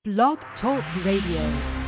Blog Talk Radio.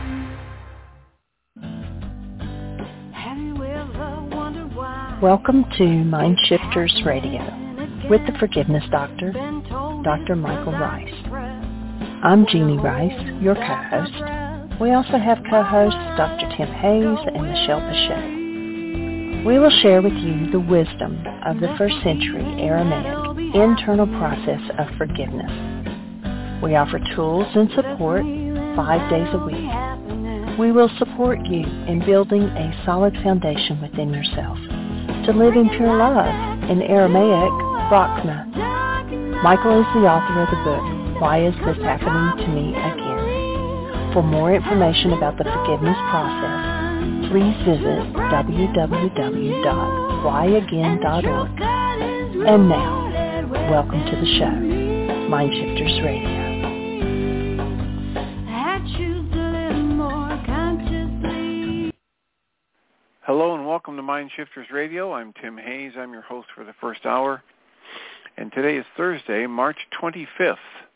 Welcome to Mind Shifters Radio with the Forgiveness Doctor, Dr. Michael Rice. I'm Jeannie Rice, your co-host. We also have co-hosts Dr. Tim Hayes and Michelle Pacheco. We will share with you the wisdom of the first century Aramaic internal process of forgiveness. We offer tools and support 5 days a week. We will support you in building a solid foundation within yourself to live in pure love, in Aramaic, Rachma. Michael is the author of the book, Why Is This Happening to Me Again? For more information about the forgiveness process, please visit www.whyagain.org. And now, welcome to the show, Mind Shifters Radio. Hello and welcome to Mind Shifters Radio. I'm Tim Hayes. I'm your host for the first hour. And today is Thursday, March 25th,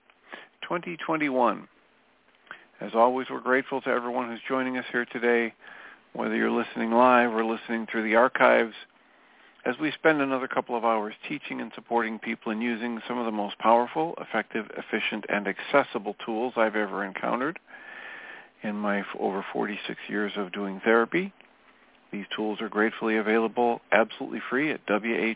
2021. As always, we're grateful to everyone who's joining us here today, whether you're listening live or listening through the archives, as we spend another couple of hours teaching and supporting people in using some of the most powerful, effective, efficient, and accessible tools I've ever encountered in my over 46 years of doing therapy. These tools are gratefully available absolutely free at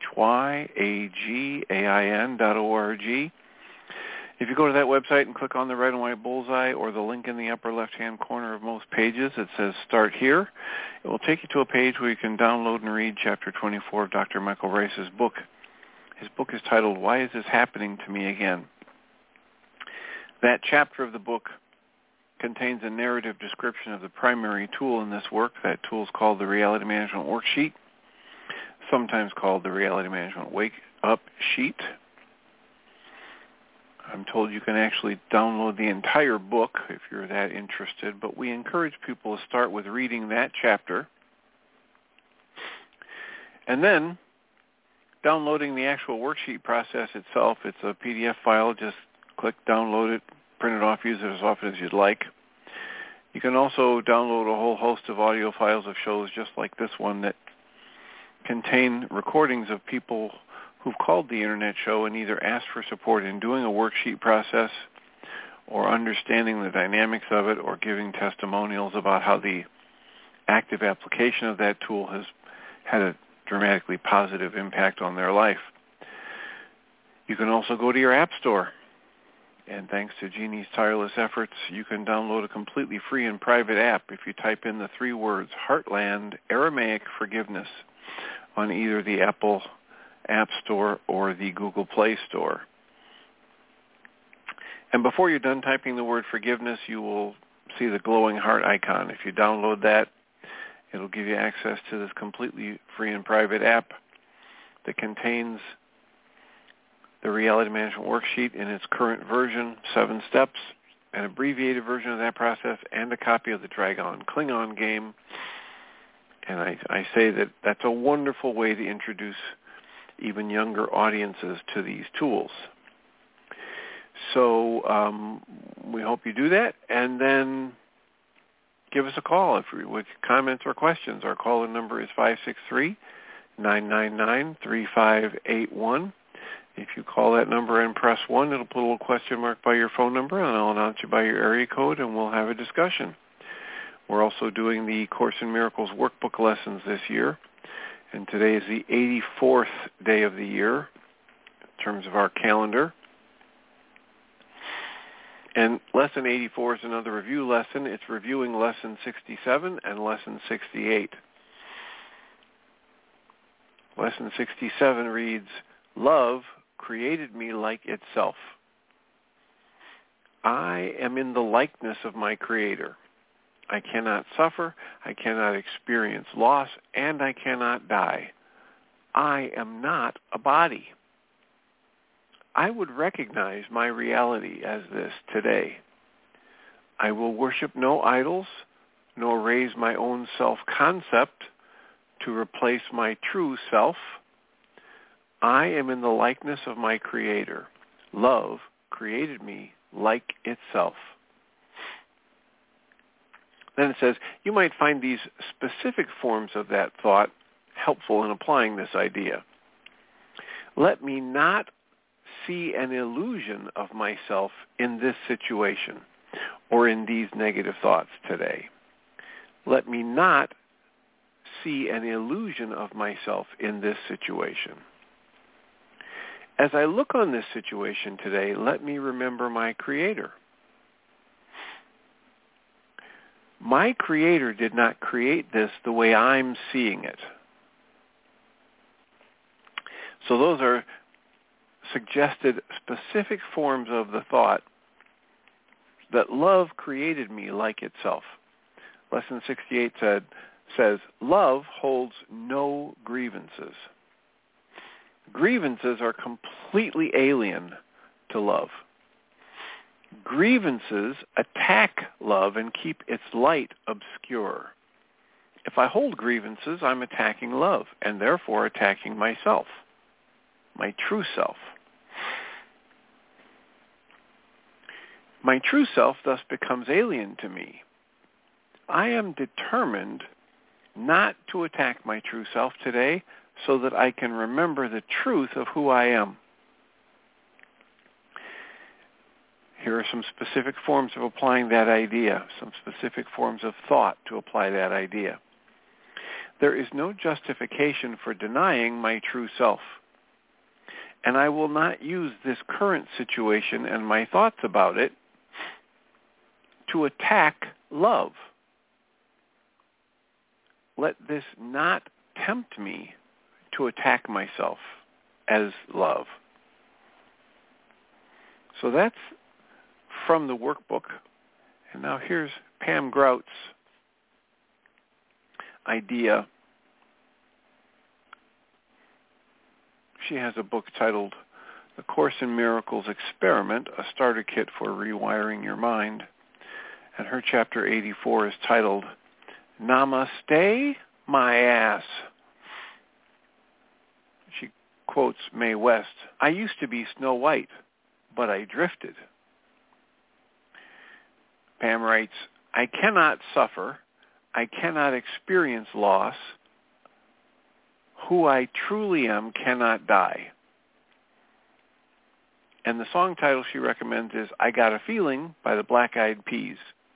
whyagain.org. If you go to that website and click on the red and white bullseye or the link in the upper left-hand corner of most pages that says Start Here, it will take you to a page where you can download and read Chapter 24 of Dr. Michael Rice's book. His book is titled, Why Is This Happening to Me Again? That chapter of the book contains a narrative description of the primary tool in this work. That tool is called the Reality Management Worksheet, sometimes called the Reality Management Wake Up Sheet. I'm told you can actually download the entire book if you're that interested, but we encourage people to start with reading that chapter and then downloading the actual worksheet process itself. It's a PDF file. Just click download it, print it off, use it as often as you'd like. You can also download a whole host of audio files of shows just like this one that contain recordings of people who've called the Internet show and either asked for support in doing a worksheet process or understanding the dynamics of it or giving testimonials about how the active application of that tool has had a dramatically positive impact on their life. You can also go to your app store. And thanks to Jeannie's tireless efforts, you can download a completely free and private app if you type in the 3 words, Heartland Aramaic Forgiveness, on either the Apple App Store or the Google Play Store. And before you're done typing the word forgiveness, you will see the glowing heart icon. If you download that, it'll give you access to this completely free and private app that contains the Reality Management Worksheet in its current version, 7 steps, an abbreviated version of that process, and a copy of the Dragon Klingon game. And I say that that's a wonderful way to introduce even younger audiences to these tools. So we hope you do that, and then give us a call with comments or questions. Our call-in number is 563-999-3581. If you call that number and press 1, it'll put a little question mark by your phone number, and I'll announce you by your area code, and we'll have a discussion. We're also doing the Course in Miracles workbook lessons this year, and today is the 84th day of the year in terms of our calendar. And Lesson 84 is another review lesson. It's reviewing Lesson 67 and Lesson 68. Lesson 67 reads, Love created me like itself. I am in the likeness of my Creator. I cannot suffer, I cannot experience loss, and I cannot die. I am not a body. I would recognize my reality as this today. I will worship no idols, nor raise my own self-concept to replace my true self. I am in the likeness of my Creator. Love created me like itself. Then it says, you might find these specific forms of that thought helpful in applying this idea. Let me not see an illusion of myself in this situation or in these negative thoughts today. Let me not see an illusion of myself in this situation. As I look on this situation today, let me remember my Creator. My Creator did not create this the way I'm seeing it. So those are suggested specific forms of the thought that love created me like itself. Lesson 68 says, love holds no grievances. Grievances are completely alien to love. Grievances attack love and keep its light obscure. If I hold grievances, I'm attacking love and therefore attacking myself, my true self. My true self thus becomes alien to me. I am determined not to attack my true self today so that I can remember the truth of who I am. Here are some specific forms of applying that idea, some specific forms of thought to apply that idea. There is no justification for denying my true self, and I will not use this current situation and my thoughts about it to attack love. Let this not tempt me to attack myself as love. So that's from the workbook. And now here's Pam Grout's idea. She has a book titled The Course in Miracles Experiment, a Starter Kit for Rewiring Your Mind. And her chapter 84 is titled, Namaste, My Ass. She quotes Mae West, I used to be Snow White, but I drifted. Pam writes, I cannot suffer. I cannot experience loss. Who I truly am cannot die. And the song title she recommends is I Got a Feeling by the Black Eyed Peas.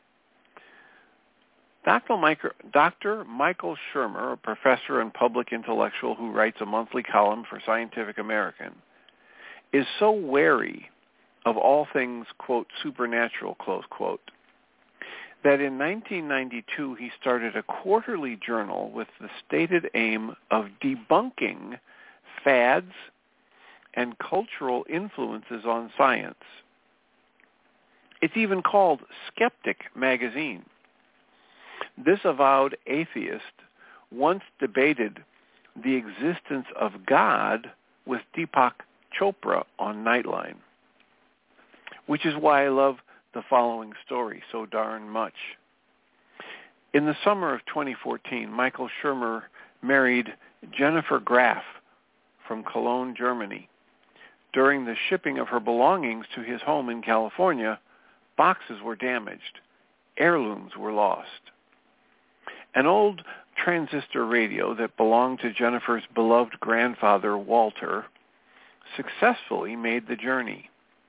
Dr. Michael Shermer, a professor and public intellectual who writes a monthly column for Scientific American, is so wary of all things, quote, supernatural, close quote, that in 1992 he started a quarterly journal with the stated aim of debunking fads and cultural influences on science. It's even called Skeptic Magazine. This avowed atheist once debated the existence of God with Deepak Chopra on Nightline, which is why I love the following story so darn much. In the summer of 2014, Michael Shermer married Jennifer Graf from Cologne, Germany. During the shipping of her belongings to his home in California, boxes were damaged. Heirlooms were lost. An old transistor radio that belonged to Jennifer's beloved grandfather, Walter, successfully made the journey.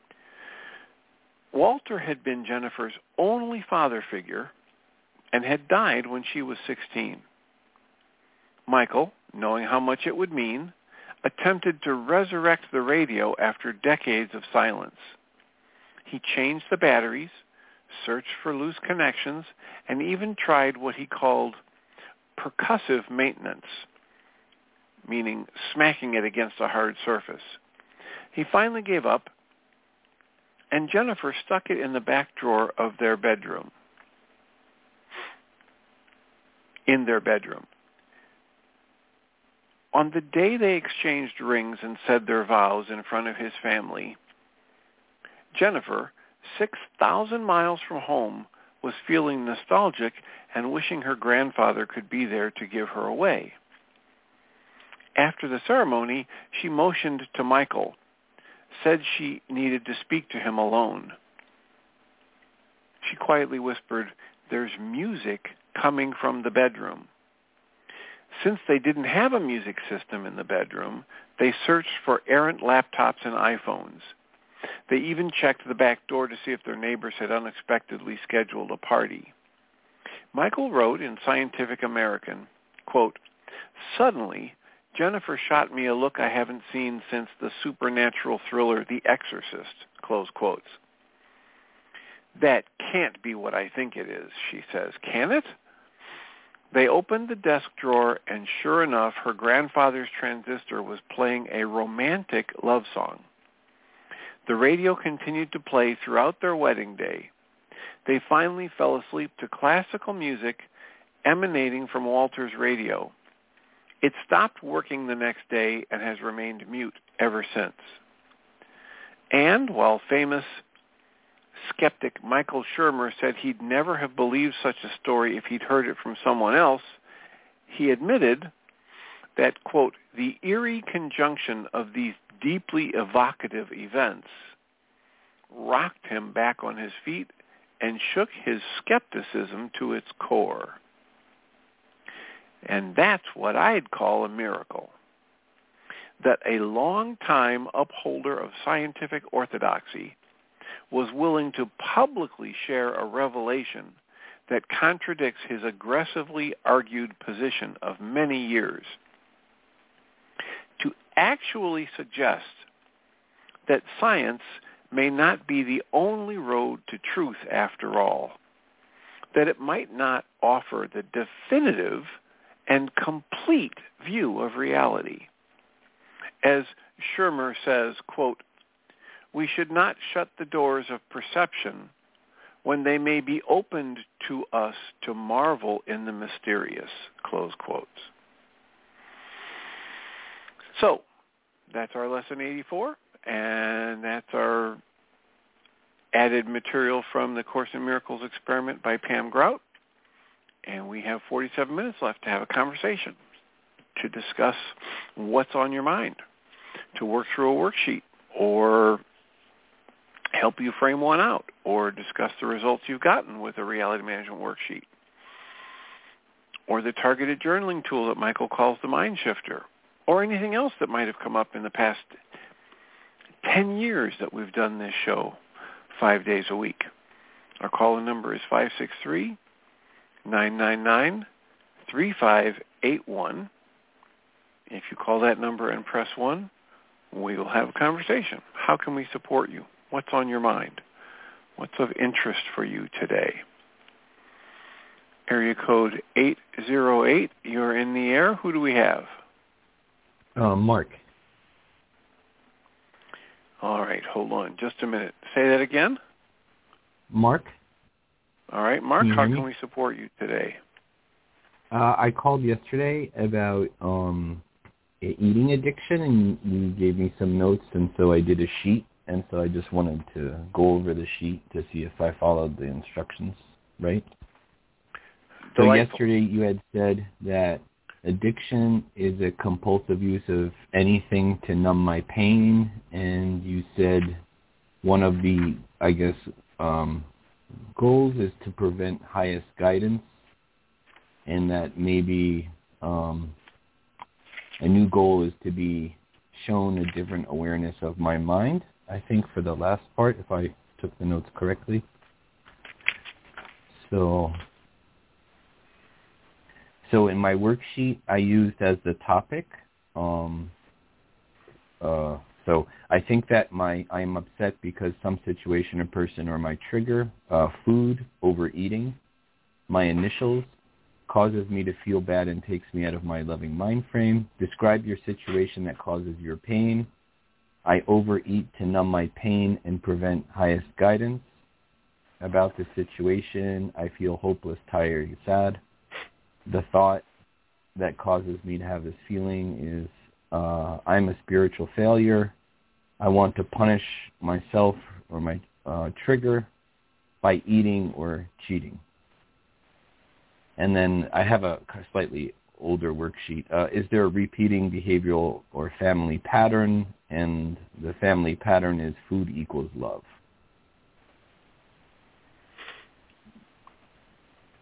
Walter had been Jennifer's only father figure and had died when she was 16. Michael, knowing how much it would mean, attempted to resurrect the radio after decades of silence. He changed the batteries, searched for loose connections, and even tried what he called percussive maintenance, meaning smacking it against a hard surface. He finally gave up, and Jennifer stuck it in the back drawer of their bedroom. In their bedroom. On the day they exchanged rings and said their vows in front of his family, Jennifer, 6,000 miles from home, was feeling nostalgic and wishing her grandfather could be there to give her away. After the ceremony, she motioned to Michael, said she needed to speak to him alone. She quietly whispered, there's music coming from the bedroom. Since they didn't have a music system in the bedroom, they searched for errant laptops and iPhones. They even checked the back door to see if their neighbors had unexpectedly scheduled a party. Michael wrote in Scientific American, quote, "Suddenly, Jennifer shot me a look I haven't seen since the supernatural thriller The Exorcist," close quotes. "That can't be what I think it is," she says. Can it? They opened the desk drawer, and sure enough, her grandfather's transistor was playing a romantic love song. The radio continued to play throughout their wedding day. They finally fell asleep to classical music emanating from Walter's radio. It stopped working the next day and has remained mute ever since. And while famous skeptic Michael Shermer said he'd never have believed such a story if he'd heard it from someone else, he admitted that, quote, "the eerie conjunction of these deeply evocative events rocked him back on his feet and shook his skepticism to its core." And that's what I'd call a miracle. That a long-time upholder of scientific orthodoxy was willing to publicly share a revelation that contradicts his aggressively argued position of many years. To actually suggest that science may not be the only road to truth after all, that it might not offer the definitive and complete view of reality. As Shermer says, quote, "We should not shut the doors of perception when they may be opened to us to marvel in the mysterious," close quotes. So, that's our lesson 84, and that's our added material from the Course in Miracles experiment by Pam Grout. And we have 47 minutes left to have a conversation, to discuss what's on your mind, to work through a worksheet, or help you frame one out, or discuss the results you've gotten with a reality management worksheet, or the targeted journaling tool that Michael calls the Mind Shifter, or anything else that might have come up in the past 10 years that we've done this show 5 days a week. Our call-in number is 563-999-3581. If you call that number and press 1, we will have a conversation. How can we support you? What's on your mind? What's of interest for you today? Area code 808, you're in the air. Who do we have? Mark. All right, hold on just a minute. Say that again? Mark. All right, Mark, how can we support you today? I called yesterday about eating addiction, and you gave me some notes, and so I did a sheet, and so I just wanted to go over the sheet to see if I followed the instructions right. So yesterday you had said that addiction is a compulsive use of anything to numb my pain, and you said one of the, I guess, goals is to prevent highest guidance, and that maybe a new goal is to be shown a different awareness of my mind, I think, for the last part, if I took the notes correctly. So in my worksheet, I used as the topic, so I think that I'm upset because some situation or person or my trigger, food, overeating, my initials, causes me to feel bad and takes me out of my loving mind frame. Describe your situation that causes your pain. I overeat to numb my pain and prevent highest guidance. About the situation, I feel hopeless, tired, and sad. The thought that causes me to have this feeling is I'm a spiritual failure. I want to punish myself or my trigger by eating or cheating. And then I have a slightly older worksheet. Is there a repeating behavioral or family pattern? And the family pattern is food equals love.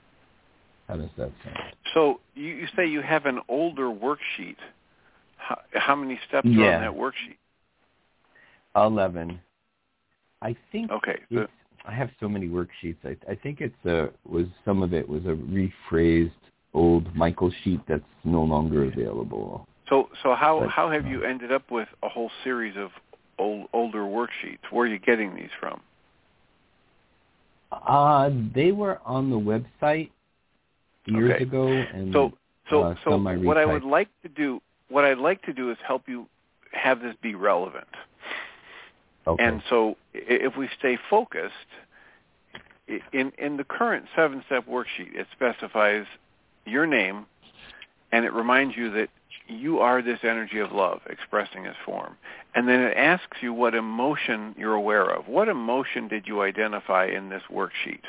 How does that sound? So you say you have an older worksheet. How many steps are on that worksheet? 11. I think okay. I have so many worksheets. I think some of it was a rephrased old Michael sheet that's no longer available. So how have you ended up with a whole series of older worksheets? Where are you getting these from? They were on the website years ago, and so some I what I'd like to do is help you have this be relevant. Okay. And so if we stay focused, in the current 7-step worksheet, it specifies your name, and it reminds you that you are this energy of love expressing its form. And then it asks you what emotion you're aware of. What emotion did you identify in this worksheet?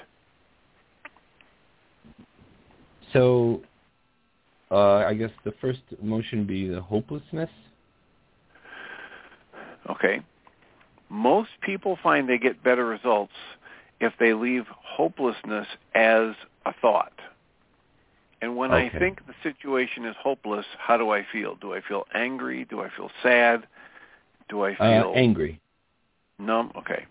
So I guess the first emotion would be the hopelessness. Okay. Most people find they get better results if they leave hopelessness as a thought. And when I think the situation is hopeless, how do I feel? Do I feel angry? Do I feel sad? Do I feel angry? Numb? Okay.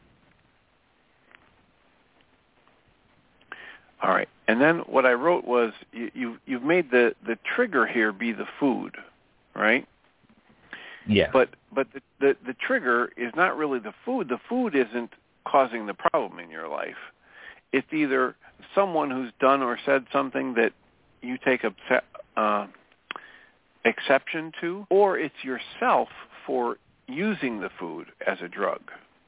All right. And then what I wrote was you've made the trigger here be the food, right? Yeah. But the trigger is not really the food. The food isn't causing the problem in your life. It's either someone who's done or said something that you take exception to, or it's yourself for using the food as a drug.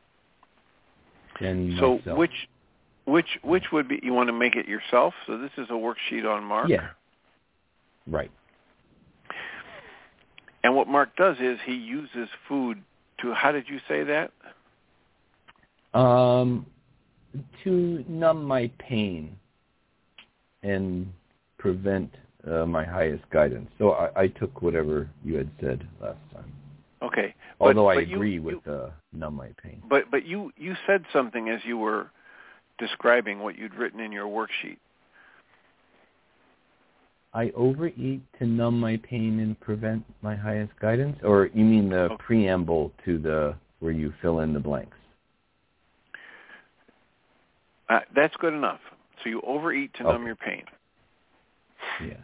And so myself. which would be, you want to make it yourself? So this is a worksheet on Mark. Yeah. Right. And what Mark does is he uses food to, how did you say that? To numb my pain and prevent my highest guidance. So I took whatever you had said last time. Okay. Although I agree with numb my pain. But you said something as you were describing what you'd written in your worksheet. I overeat to numb my pain and prevent my highest guidance? Or you mean the preamble to where you fill in the blanks? That's good enough. So you overeat to numb your pain. Yeah.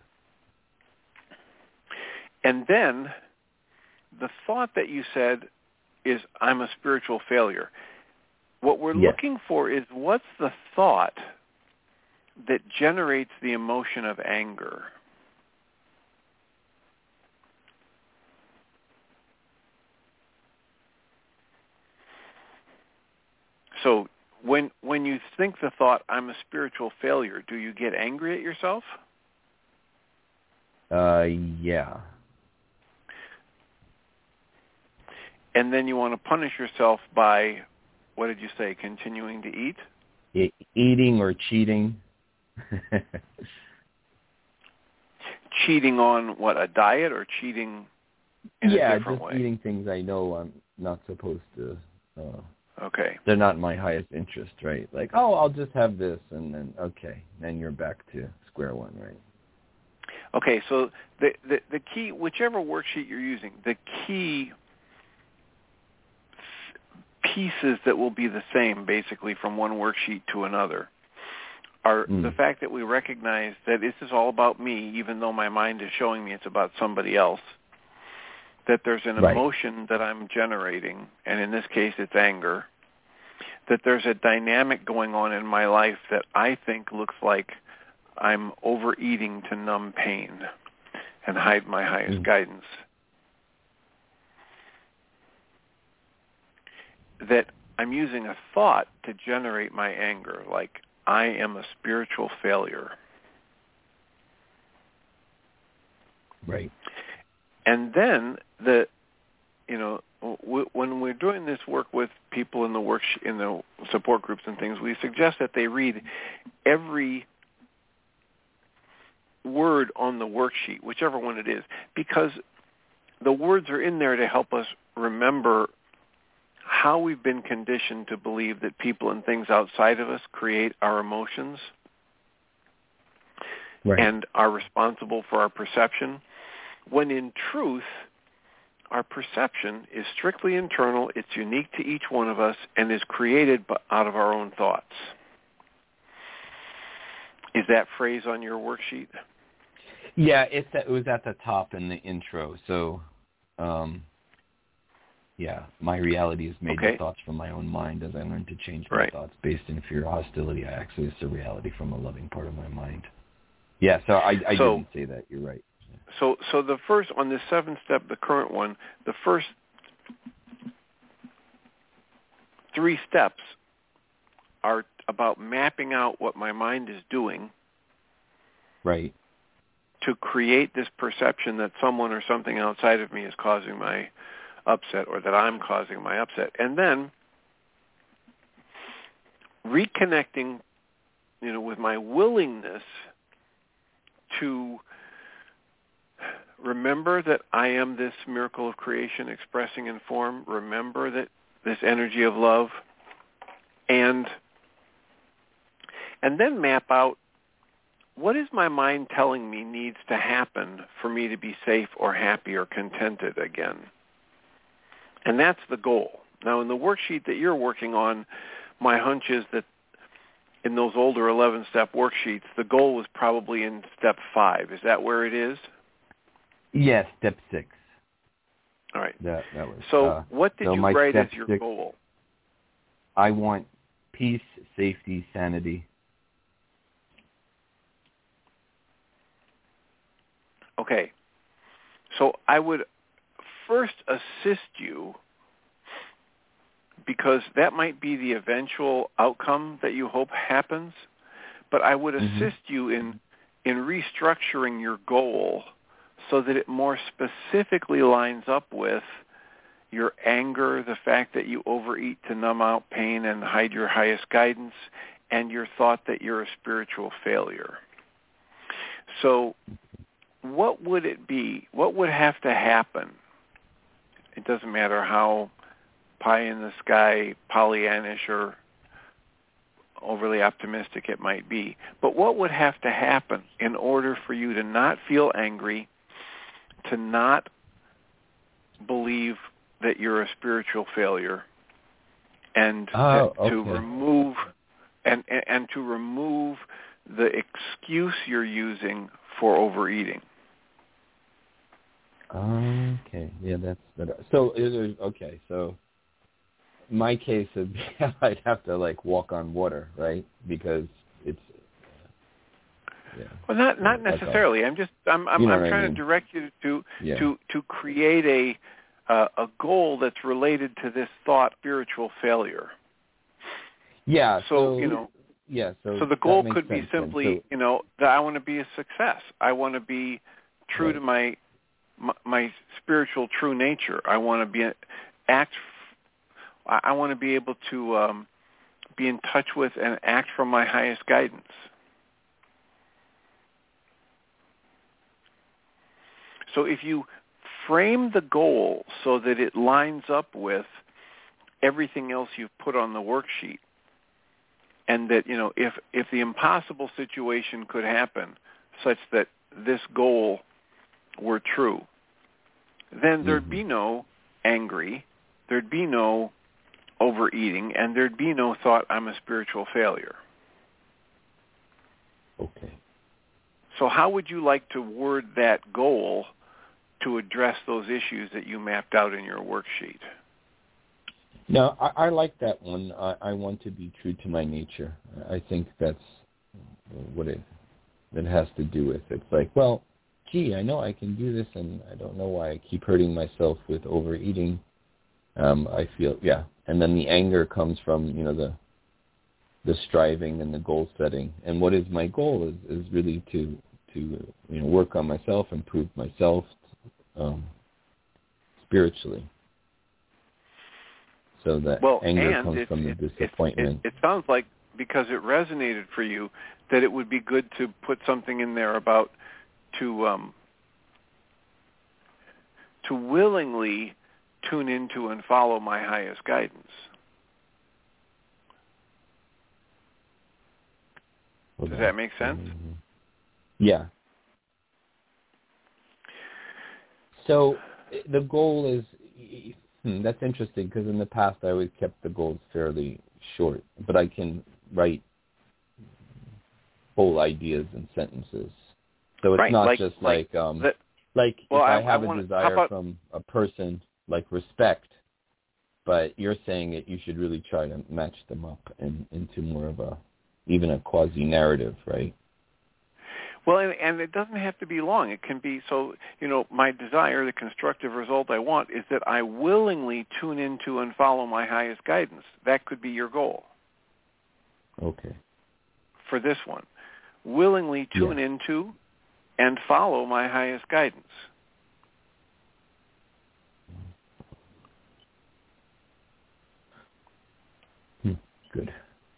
And then the thought that you said is, I'm a spiritual failure. What we're looking for is, what's the thought that generates the emotion of anger? So when you think the thought, I'm a spiritual failure, do you get angry at yourself? Yeah. And then you want to punish yourself by, what did you say, continuing to eat? Eating or cheating. Cheating on what, a diet, or cheating in a different way? Yeah, just eating things I know I'm not supposed to. Okay. They're not in my highest interest, right? Like, I'll just have this, and then you're back to square one, right? Okay, so the key, whichever worksheet you're using, the key pieces that will be the same, basically, from one worksheet to another, are the fact that we recognize that this is all about me, even though my mind is showing me it's about somebody else, that there's an emotion that I'm generating, and in this case it's anger, that there's a dynamic going on in my life that I think looks like I'm overeating to numb pain and hide my highest guidance. That I'm using a thought to generate my anger, like I am a spiritual failure. Right. And then when we're doing this work with people in the support groups and things, we suggest that they read every word on the worksheet, whichever one it is, because the words are in there to help us remember how we've been conditioned to believe that people and things outside of us create our emotions. and are responsible for our perception, when in truth, our perception is strictly internal, it's unique to each one of us, and is created out of our own thoughts. Is that phrase on your worksheet? Yeah, it was at the top in the intro. So, my reality is made of thoughts from my own mind. As I learn to change my thoughts based in fear or hostility, I access the reality from a loving part of my mind. Yeah, so I didn't say that. You're right. So the first, on this 7-step, the current one, the first 3 steps are about mapping out what my mind is doing. Right. To create this perception that someone or something outside of me is causing my upset, or that I'm causing my upset. And then reconnecting, with my willingness to remember that I am this miracle of creation expressing in form, remember that this energy of love, and then map out, what is my mind telling me needs to happen for me to be safe or happy or contented again? And that's the goal. Now, in the worksheet that you're working on, my hunch is that in those older 11-step worksheets, the goal was probably in step 5. Is that where it is? Yes, step 6. All right. That was. So what did you write as your goal? I want peace, safety, sanity. Okay. So I would first assist you, because that might be the eventual outcome that you hope happens, but I would assist you in restructuring your goal so that it more specifically lines up with your anger, the fact that you overeat to numb out pain and hide your highest guidance, and your thought that you're a spiritual failure. So what would it be? What would have to happen? It doesn't matter how pie-in-the-sky, Pollyannish, or overly optimistic it might be. But what would have to happen in order for you to not feel angry, to not believe that you're a spiritual failure, and to remove and to remove the excuse you're using for overeating? Okay, yeah, that's better. So, so my case would be I'd have to walk on water, right? Because it's Well, not necessarily. I'm trying to direct you to create a goal that's related to this thought, spiritual failure. Yeah. So So the goal could be simply, that I want to be a success. I want to be true to my spiritual true nature. I want to I want to be able to be in touch with and act from my highest guidance. So if you frame the goal so that it lines up with everything else you've put on the worksheet, and that, if the impossible situation could happen such that this goal were true, then there'd be no angry, there'd be no overeating, and there'd be no thought, I'm a spiritual failure. Okay. So how would you like to word that goal to address those issues that you mapped out in your worksheet? No, I like that one. I want to be true to my nature. I think that's what it has to do with. It's like, well, gee, I know I can do this, and I don't know why I keep hurting myself with overeating. I feel, and then the anger comes from, the striving and the goal setting. And what is my goal is really to work on myself, improve myself spiritually. So that anger comes from the disappointment. It sounds like, because it resonated for you, that it would be good to put something in there about to willingly tune into and follow my highest guidance. Does that make sense? Yeah. So the goal is, that's interesting, because in the past I always kept the goals fairly short, but I can write whole ideas in sentences. So it's not just like if I have a desire from a person, like respect, but you're saying that you should really try to match them up into more of even a quasi-narrative, right? Well, and it doesn't have to be long. It can be, my desire, the constructive result I want, is that I willingly tune into and follow my highest guidance. That could be your goal. Okay. For this one. Willingly tune into and follow my highest guidance. Good.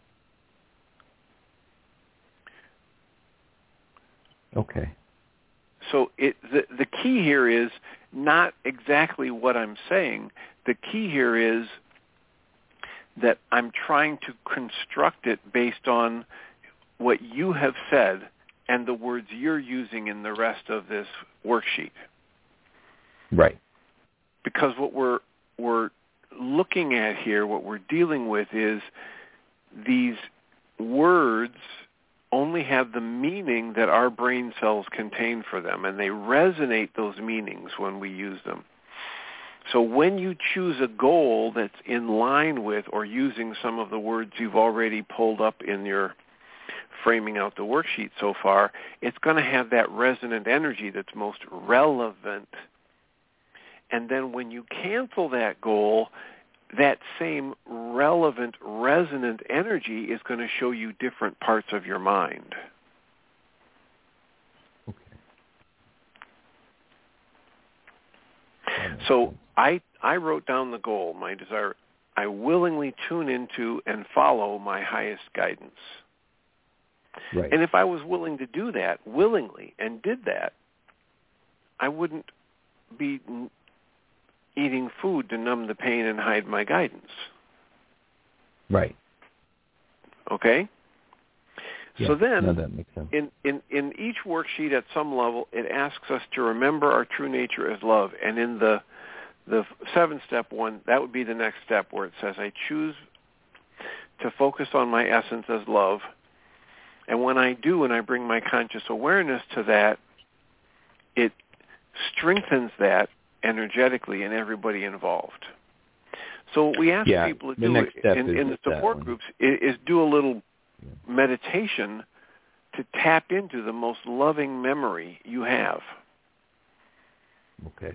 Okay. So the key here is not exactly what I'm saying. The key here is that I'm trying to construct it based on what you have said and the words you're using in the rest of this worksheet. Right. Because what we're looking at here, what we're dealing with is these words only have the meaning that our brain cells contain for them, and they resonate those meanings when we use them. So when you choose a goal that's in line with or using some of the words you've already pulled up in your framing out the worksheet so far, it's going to have that resonant energy that's most relevant. And then when you cancel that goal, that same relevant, resonant energy is going to show you different parts of your mind. Okay. So I wrote down the goal, my desire. I willingly tune into and follow my highest guidance. Right. And if I was willing to do that willingly and did that, I wouldn't be eating food to numb the pain and hide my guidance. Right. Okay? Yeah, so then, that makes sense. in each worksheet at some level, it asks us to remember our true nature as love. And in the 7-step one, that would be the next step where it says, I choose to focus on my essence as love. And when I do, and I bring my conscious awareness to that, it strengthens that energetically in everybody involved. So what we ask people to do in the support groups is do a little meditation to tap into the most loving memory you have. Okay.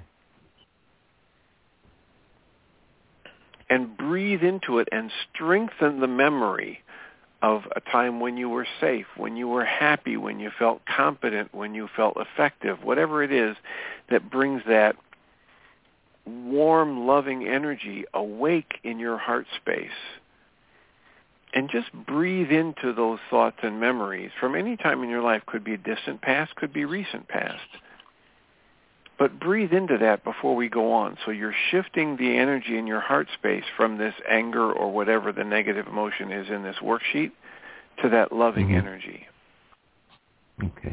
And breathe into it and strengthen the memory of a time when you were safe, when you were happy, when you felt competent, when you felt effective, whatever it is that brings that warm, loving energy awake in your heart space. And just breathe into those thoughts and memories from any time in your life. Could be distant past, could be recent past. But breathe into that before we go on. So you're shifting the energy in your heart space from this anger or whatever the negative emotion is in this worksheet to that loving energy. Okay.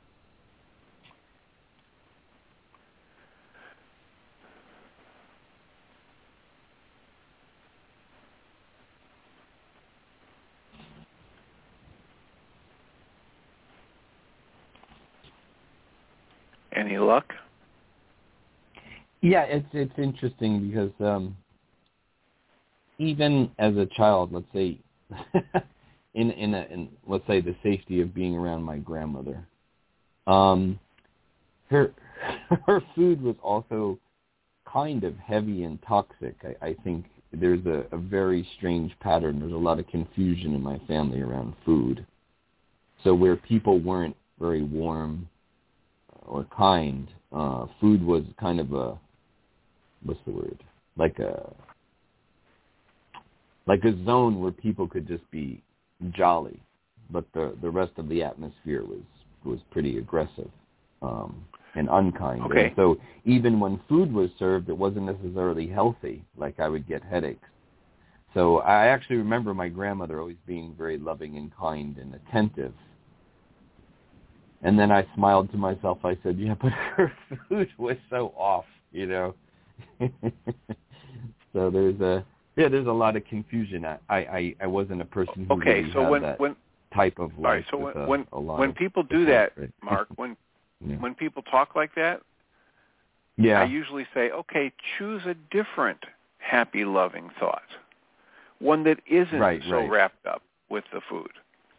Any luck? Yeah, it's interesting because even as a child, let's say, in let's say the safety of being around my grandmother, her food was also kind of heavy and toxic. I think there's a very strange pattern. There's a lot of confusion in my family around food. So where people weren't very warm or kind, food was kind of a, what's the word? Like a zone where people could just be jolly, but the rest of the atmosphere was pretty aggressive and unkind. Okay. And so even when food was served, it wasn't necessarily healthy. Like I would get headaches. So I actually remember my grandmother always being very loving and kind and attentive. And then I smiled to myself. I said, yeah, but her food was so off, you know. So there's a lot of confusion. I wasn't a person who really had that type of life. All right, so when people do that, Mark, when people talk like that, I usually say, okay, choose a different happy, loving thought, one that isn't wrapped up with the food.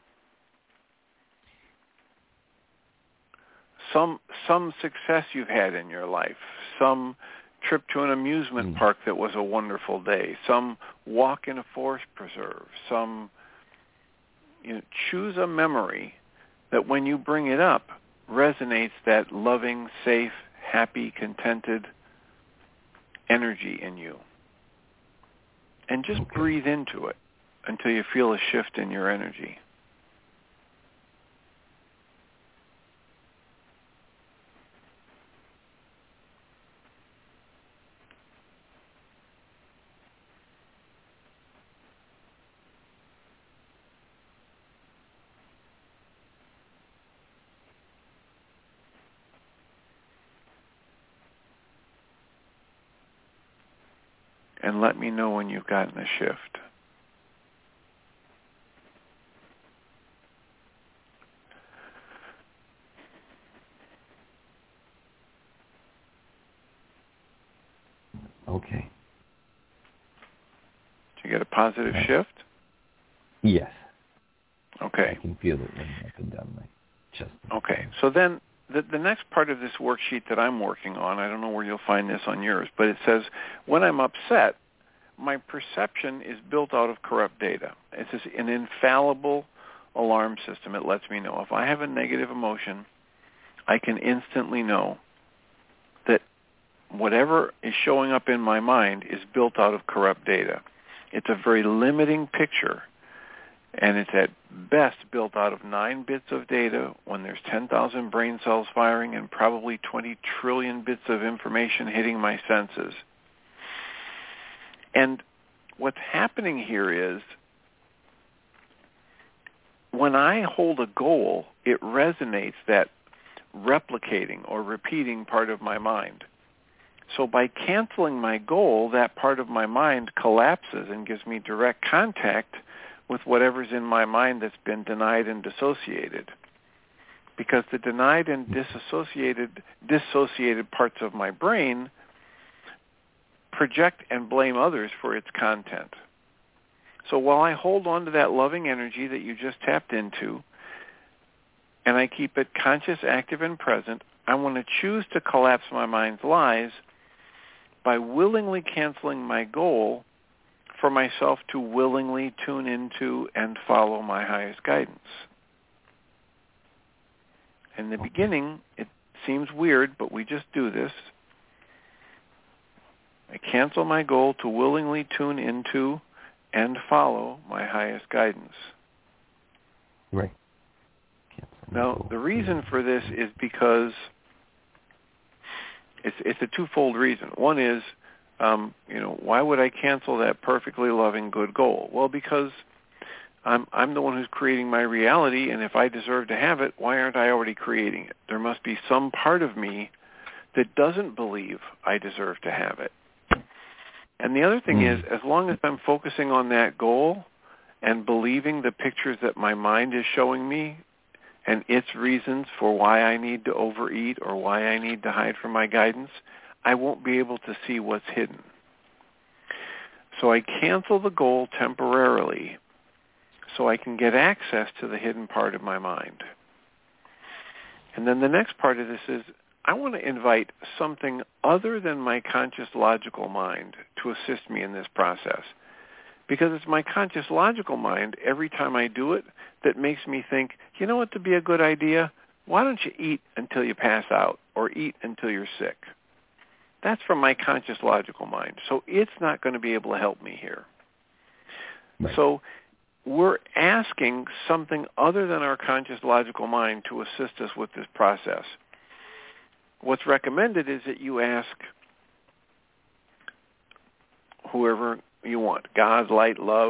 Some success you've had in your life, some trip to an amusement park that was a wonderful day, some walk in a forest preserve, choose a memory that when you bring it up resonates that loving, safe, happy, contented energy in you. And just breathe into it until you feel a shift in your energy. And let me know when you've gotten a shift. Okay. Did you get a positive shift? Yes. Okay. I can feel it running up and down my chest. Okay. So then the next part of this worksheet that I'm working on, I don't know where you'll find this on yours, but it says, when I'm upset, my perception is built out of corrupt data. It's an infallible alarm system. It lets me know if I have a negative emotion, I can instantly know that whatever is showing up in my mind is built out of corrupt data. It's a very limiting picture, and it's at best built out of 9 bits of data when there's 10,000 brain cells firing and probably 20 trillion bits of information hitting my senses. And what's happening here is when I hold a goal, it resonates that replicating or repeating part of my mind. So by canceling my goal, that part of my mind collapses and gives me direct contact with whatever's in my mind that's been denied and dissociated. Because the denied and dissociated parts of my brain project and blame others for its content. So while I hold on to that loving energy that you just tapped into, and I keep it conscious, active, and present, I want to choose to collapse my mind's lies by willingly canceling my goal for myself to willingly tune into and follow my highest guidance. In the beginning, it seems weird, but we just do this. I cancel my goal to willingly tune into and follow my highest guidance. Right. Now, the reason for this is because it's a twofold reason. One is, why would I cancel that perfectly loving good goal? Well, because I'm the one who's creating my reality, and if I deserve to have it, why aren't I already creating it? There must be some part of me that doesn't believe I deserve to have it. And the other thing is, as long as I'm focusing on that goal and believing the pictures that my mind is showing me and its reasons for why I need to overeat or why I need to hide from my guidance, I won't be able to see what's hidden. So I cancel the goal temporarily so I can get access to the hidden part of my mind. And then the next part of this is, I want to invite something other than my conscious logical mind to assist me in this process. Because it's my conscious logical mind, every time I do it, that makes me think, you know what would be a good idea? Why don't you eat until you pass out or eat until you're sick? That's from my conscious logical mind. So it's not going to be able to help me here. Right. So we're asking something other than our conscious logical mind to assist us with this process. What's recommended is that you ask whoever you want, God, light, love,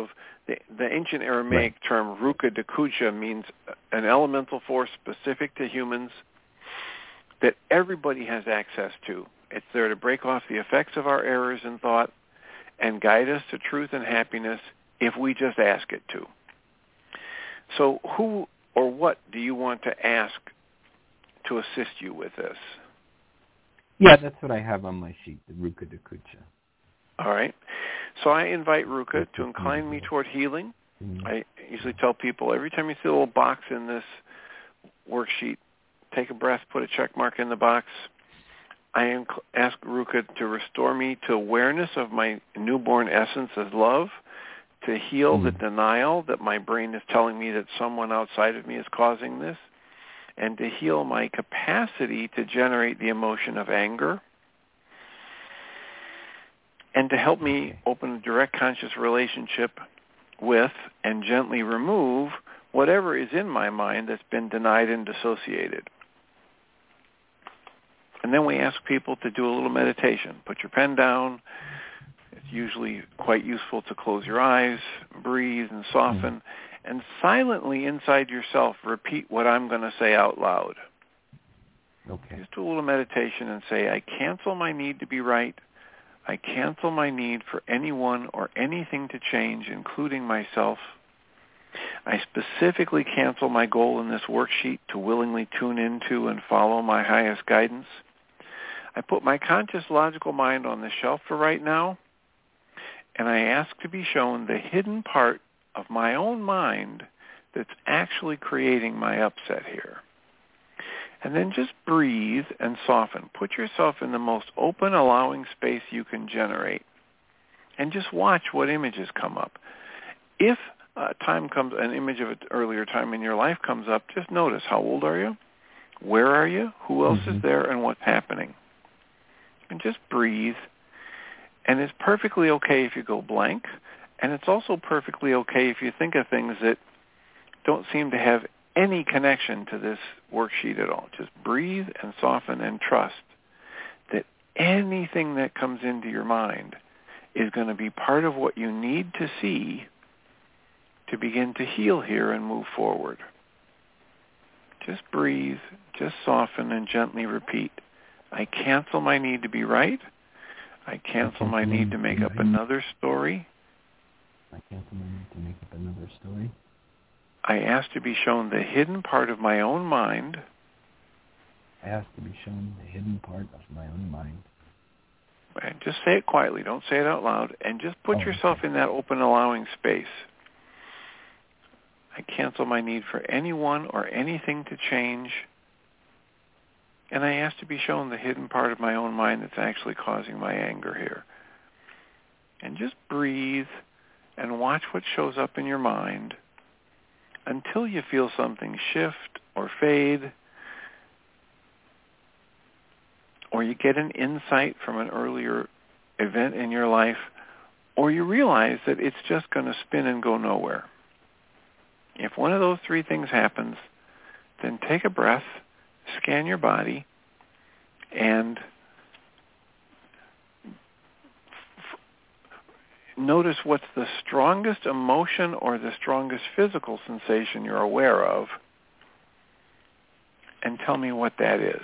The ancient Aramaic term ruka dakucha means an elemental force specific to humans that everybody has access to. It's there to break off the effects of our errors in thought and guide us to truth and happiness if we just ask it to. So who or what do you want to ask to assist you with this? Yeah, that's what I have on my sheet, the Ruka Dakucha. All right. So I invite Ruka to incline me toward healing. Mm-hmm. I usually tell people every time you see a little box in this worksheet, take a breath, put a check mark in the box. I ask Ruka to restore me to awareness of my newborn essence as love, to heal the denial that my brain is telling me that someone outside of me is causing this, and to heal my capacity to generate the emotion of anger, and to help me open a direct conscious relationship with and gently remove whatever is in my mind that's been denied and dissociated. And then we ask people to do a little meditation. Put your pen down. It's usually quite useful to close your eyes, breathe, and soften, and silently inside yourself repeat what I'm going to say out loud. Okay. Just do a little meditation and say, I cancel my need to be right. I cancel my need for anyone or anything to change, including myself. I specifically cancel my goal in this worksheet to willingly tune into and follow my highest guidance. I put my conscious logical mind on the shelf for right now, and I ask to be shown the hidden part of my own mind that's actually creating my upset here. And then just breathe and soften. Put yourself in the most open, allowing space you can generate. And just watch what images come up. If an image of an earlier time in your life comes up, just notice, how old are you? Where are you? Who else is there? And what's happening? And just breathe. And it's perfectly okay if you go blank. And it's also perfectly okay if you think of things that don't seem to have any connection to this worksheet at all. Just breathe and soften and trust that anything that comes into your mind is going to be part of what you need to see to begin to heal here and move forward. Just breathe, just soften, and gently repeat. I cancel my need to be right. I cancel my need to make up another story. I cancel my need to make up another story. I ask to be shown the hidden part of my own mind. I ask to be shown the hidden part of my own mind. And just say it quietly. Don't say it out loud. And just put yourself in that open, allowing space. I cancel my need for anyone or anything to change. And I ask to be shown the hidden part of my own mind that's actually causing my anger here. And just breathe and watch what shows up in your mind until you feel something shift or fade, or you get an insight from an earlier event in your life, or you realize that it's just going to spin and go nowhere. If one of those three things happens, then take a breath, scan your body, and notice what's the strongest emotion or the strongest physical sensation you're aware of, and tell me what that is.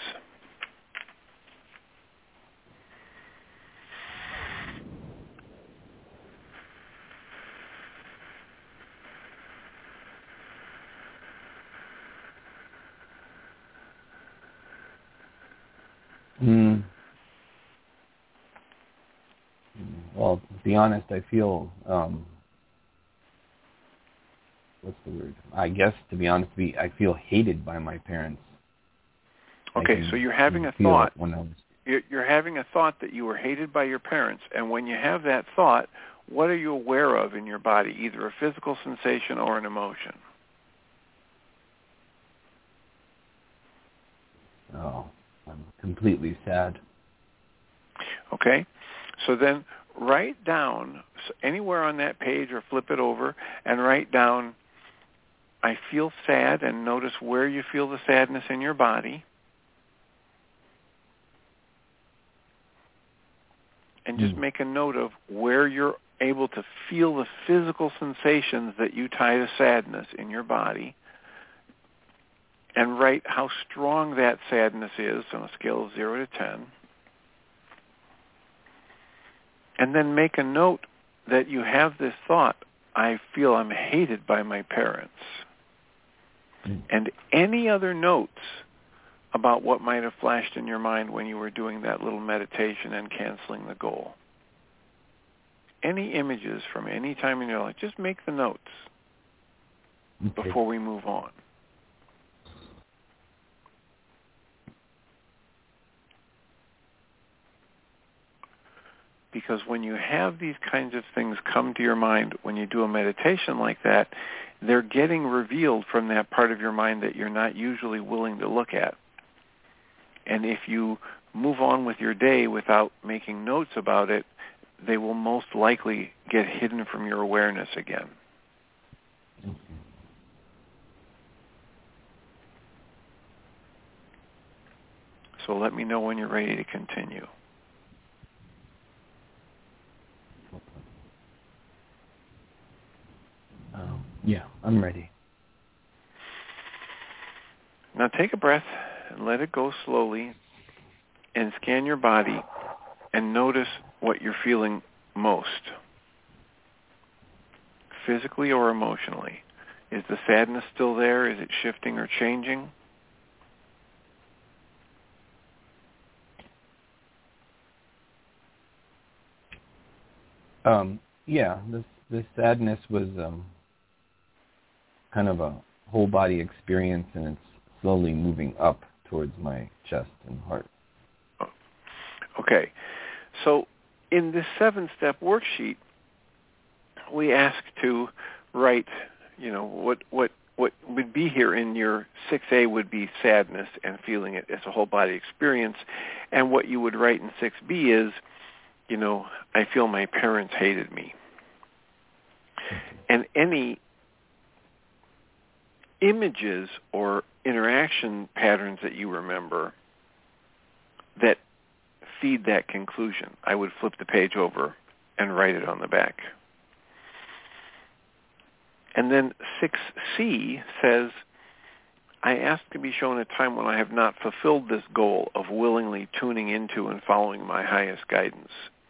Well, to be honest, I feel, what's the word? I guess, to be honest, I feel hated by my parents. Okay, so you're having a thought. You're having a thought that you were hated by your parents, and when you have that thought, what are you aware of in your body, either a physical sensation or an emotion? Oh, I'm completely sad. Okay, so then write down anywhere on that page or flip it over and write down, I feel sad, and notice where you feel the sadness in your body. And just make a note of where your able to feel the physical sensations that you tie to sadness in your body, and write how strong that sadness is on a scale of 0 to 10, and then make a note that you have this thought, I feel I'm hated by my parents. And any other notes about what might have flashed in your mind when you were doing that little meditation and canceling the goal. Any images from any time in your life, just make the notes before we move on. Because when you have these kinds of things come to your mind when you do a meditation like that, they're getting revealed from that part of your mind that you're not usually willing to look at. And if you move on with your day without making notes about it, they will most likely get hidden from your awareness again. So let me know when you're ready to continue. Yeah, I'm ready. Now take a breath and let it go slowly and scan your body and notice what you're feeling most, physically or emotionally. Is the sadness still there? Is it shifting or changing? Yeah, this sadness was kind of a whole body experience, and it's slowly moving up towards my chest and heart. Okay. So in this 7-step worksheet, we ask to write, what would be here in your 6A would be sadness and feeling it as a whole body experience. And what you would write in 6B is, I feel my parents hated me. And any images or interaction patterns that you remember that feed that conclusion, I would flip the page over and write it on the back. And then 6C says, I ask to be shown a time when I have not fulfilled this goal of willingly tuning into and following my highest guidance.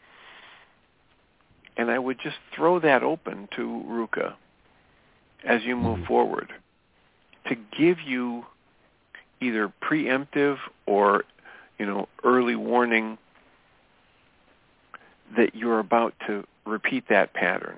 And I would just throw that open to Ruka as you move forward to give you either preemptive or, early warning that you're about to repeat that pattern.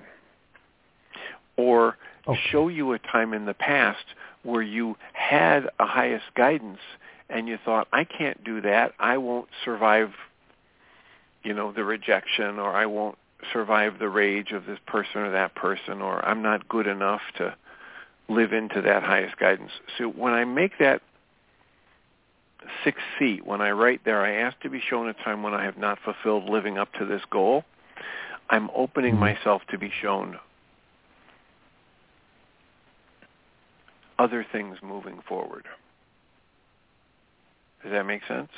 Or show you a time in the past where you had a highest guidance and you thought, I can't do that. I won't survive, the rejection, or I won't survive the rage of this person or that person, or I'm not good enough to live into that highest guidance. So when I make that 6C, when I write there, I ask to be shown a time when I have not fulfilled living up to this goal, I'm opening myself to be shown other things moving forward. Does that make sense?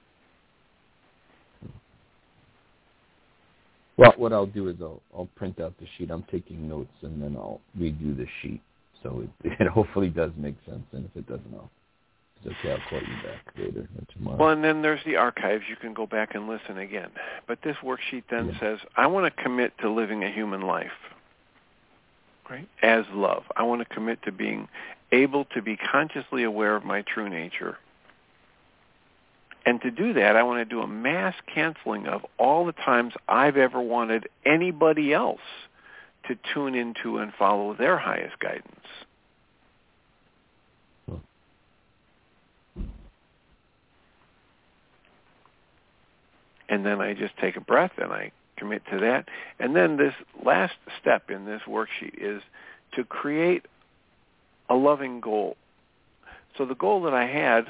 Well, what I'll do is I'll print out the sheet. I'm taking notes, and then I'll redo the sheet. So it hopefully does make sense, and if it doesn't, it's okay. I'll call you back later or tomorrow. Well, and then there's the archives. You can go back and listen again. But this worksheet then says, I want to commit to living a human life, right, as love. I want to commit to being able to be consciously aware of my true nature. And to do that, I want to do a mass canceling of all the times I've ever wanted anybody else to tune into and follow their highest guidance. And then I just take a breath and I commit to that. And then this last step in this worksheet is to create a loving goal. So the goal that I had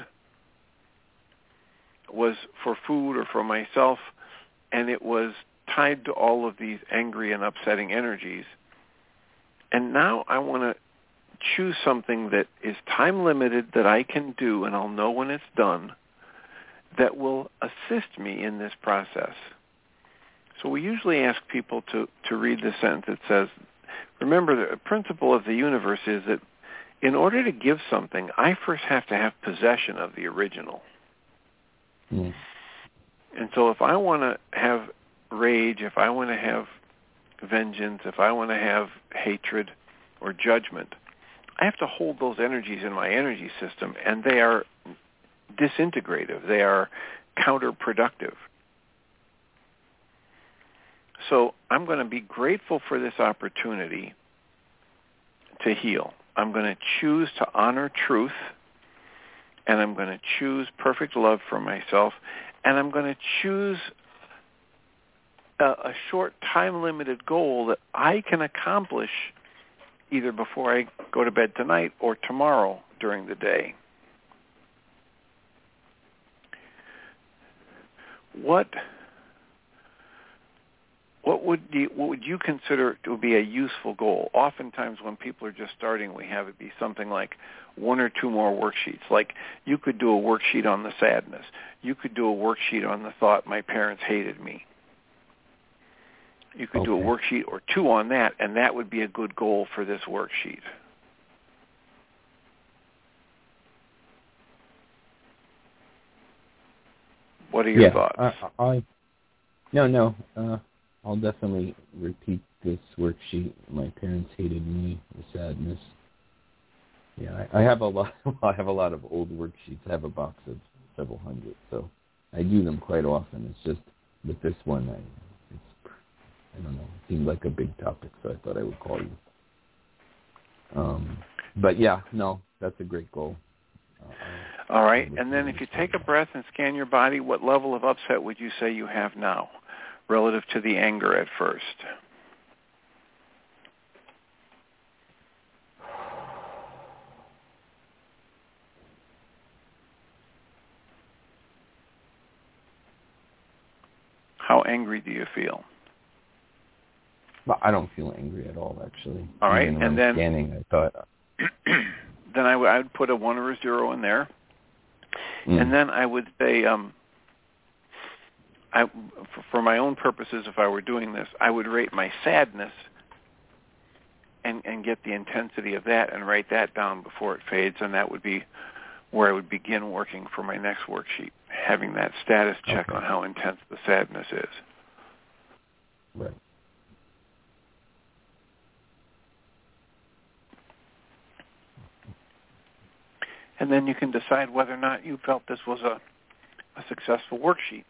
was for food or for myself, and it was tied to all of these angry and upsetting energies. And now I want to choose something that is time limited that I can do, and I'll know when it's done, that will assist me in this process. So we usually ask people to read the sentence that says, remember, the principle of the universe is that in order to give something, I first have to have possession of the original. Mm. And so if I want to have rage, if I want to have vengeance, if I want to have hatred or judgment, I have to hold those energies in my energy system, and they are disintegrative. They are counterproductive. So I'm going to be grateful for this opportunity to heal. I'm going to choose to honor truth, and I'm going to choose perfect love for myself, and I'm going to choose a short time-limited goal that I can accomplish either before I go to bed tonight or tomorrow during the day. What would you consider to be a useful goal? Oftentimes when people are just starting, we have it be something like one or two more worksheets. Like you could do a worksheet on the sadness. You could do a worksheet on the thought, my parents hated me. You could do a worksheet or two on that, and that would be a good goal for this worksheet. What are your thoughts? I'll definitely repeat this worksheet. My parents hated me. The sadness. Yeah, I have a lot. I have a lot of old worksheets. I have a box of several hundred, so I do them quite often. It's just with this one, I don't know. It seemed like a big topic, so I thought I would call you. But yeah, no, that's a great goal. All right, and then if you take a breath and scan your body, what level of upset would you say you have now relative to the anger at first? How angry do you feel? Well, I don't feel angry at all, actually. All right, even and when then scanning, I thought. Then I would put a 1 or a 0 in there, and then I would say, for my own purposes, if I were doing this, I would rate my sadness and get the intensity of that and write that down before it fades, and that would be where I would begin working for my next worksheet, having that status check on how intense the sadness is. Right. And then you can decide whether or not you felt this was a successful worksheet.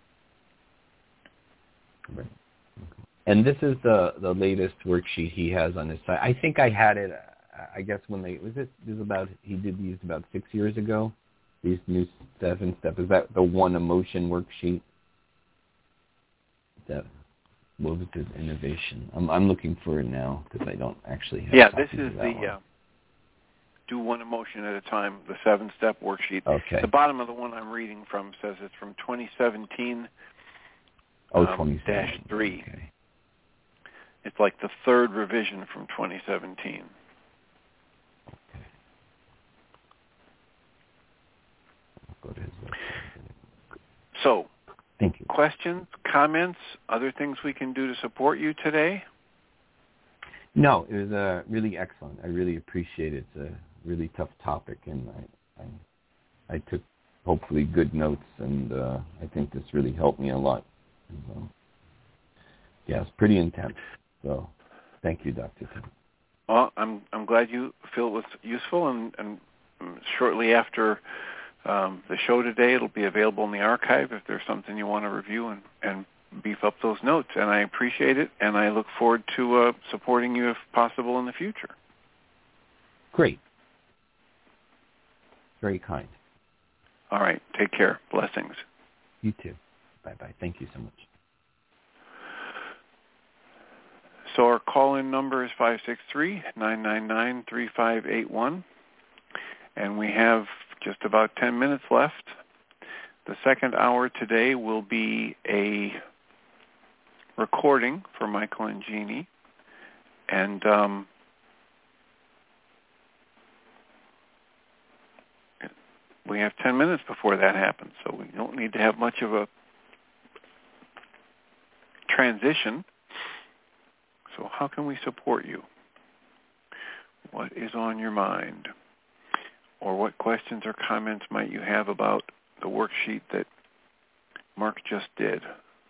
Right. And this is the latest worksheet he has on his site. I think I had it, I guess when he did these about 6 years ago, these new 7-step. Is that the one emotion worksheet? What was his innovation? I'm looking for it now because I don't actually have this is the do one emotion at a time, the 7-step worksheet. Okay. The bottom of the one I'm reading from says it's from 2017. 2017. -3. Okay. It's like the third revision from 2017. Okay. I'll go to his website. So, thank you. Questions, comments, other things we can do to support you today? No, it was really excellent. I really appreciate it. It's a really tough topic, and I took hopefully good notes, and I think this really helped me a lot. And, it's pretty intense. So, thank you, Dr. Tim. Well, I'm glad you feel it was useful, and shortly after the show today, it'll be available in the archive if there's something you want to review and beef up those notes. And I appreciate it, and I look forward to supporting you if possible in the future. Great. Very kind. All right. Take care. Blessings. You too. Bye-bye. Thank you so much. So our call-in number is 563-999-3581, and we have just about 10 minutes left. The second hour today will be a recording for Michael and Jeannie, and we have 10 minutes before that happens, so we don't need to have much of a transition. So how can we support you? What is on your mind? Or what questions or comments might you have about the worksheet that Mark just did?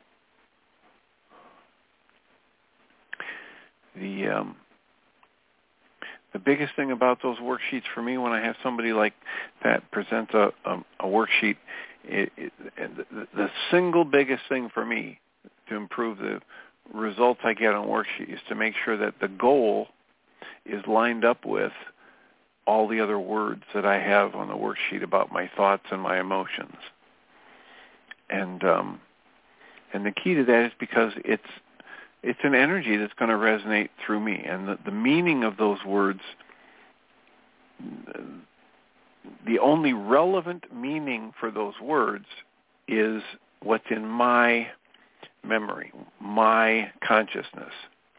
The biggest thing about those worksheets for me when I have somebody like that present a worksheet, the single biggest thing for me to improve the results I get on worksheet is to make sure that the goal is lined up with all the other words that I have on the worksheet about my thoughts and my emotions. And the key to that is because it's an energy that's going to resonate through me. And the meaning of those words, the only relevant meaning for those words is what's in my memory, my consciousness.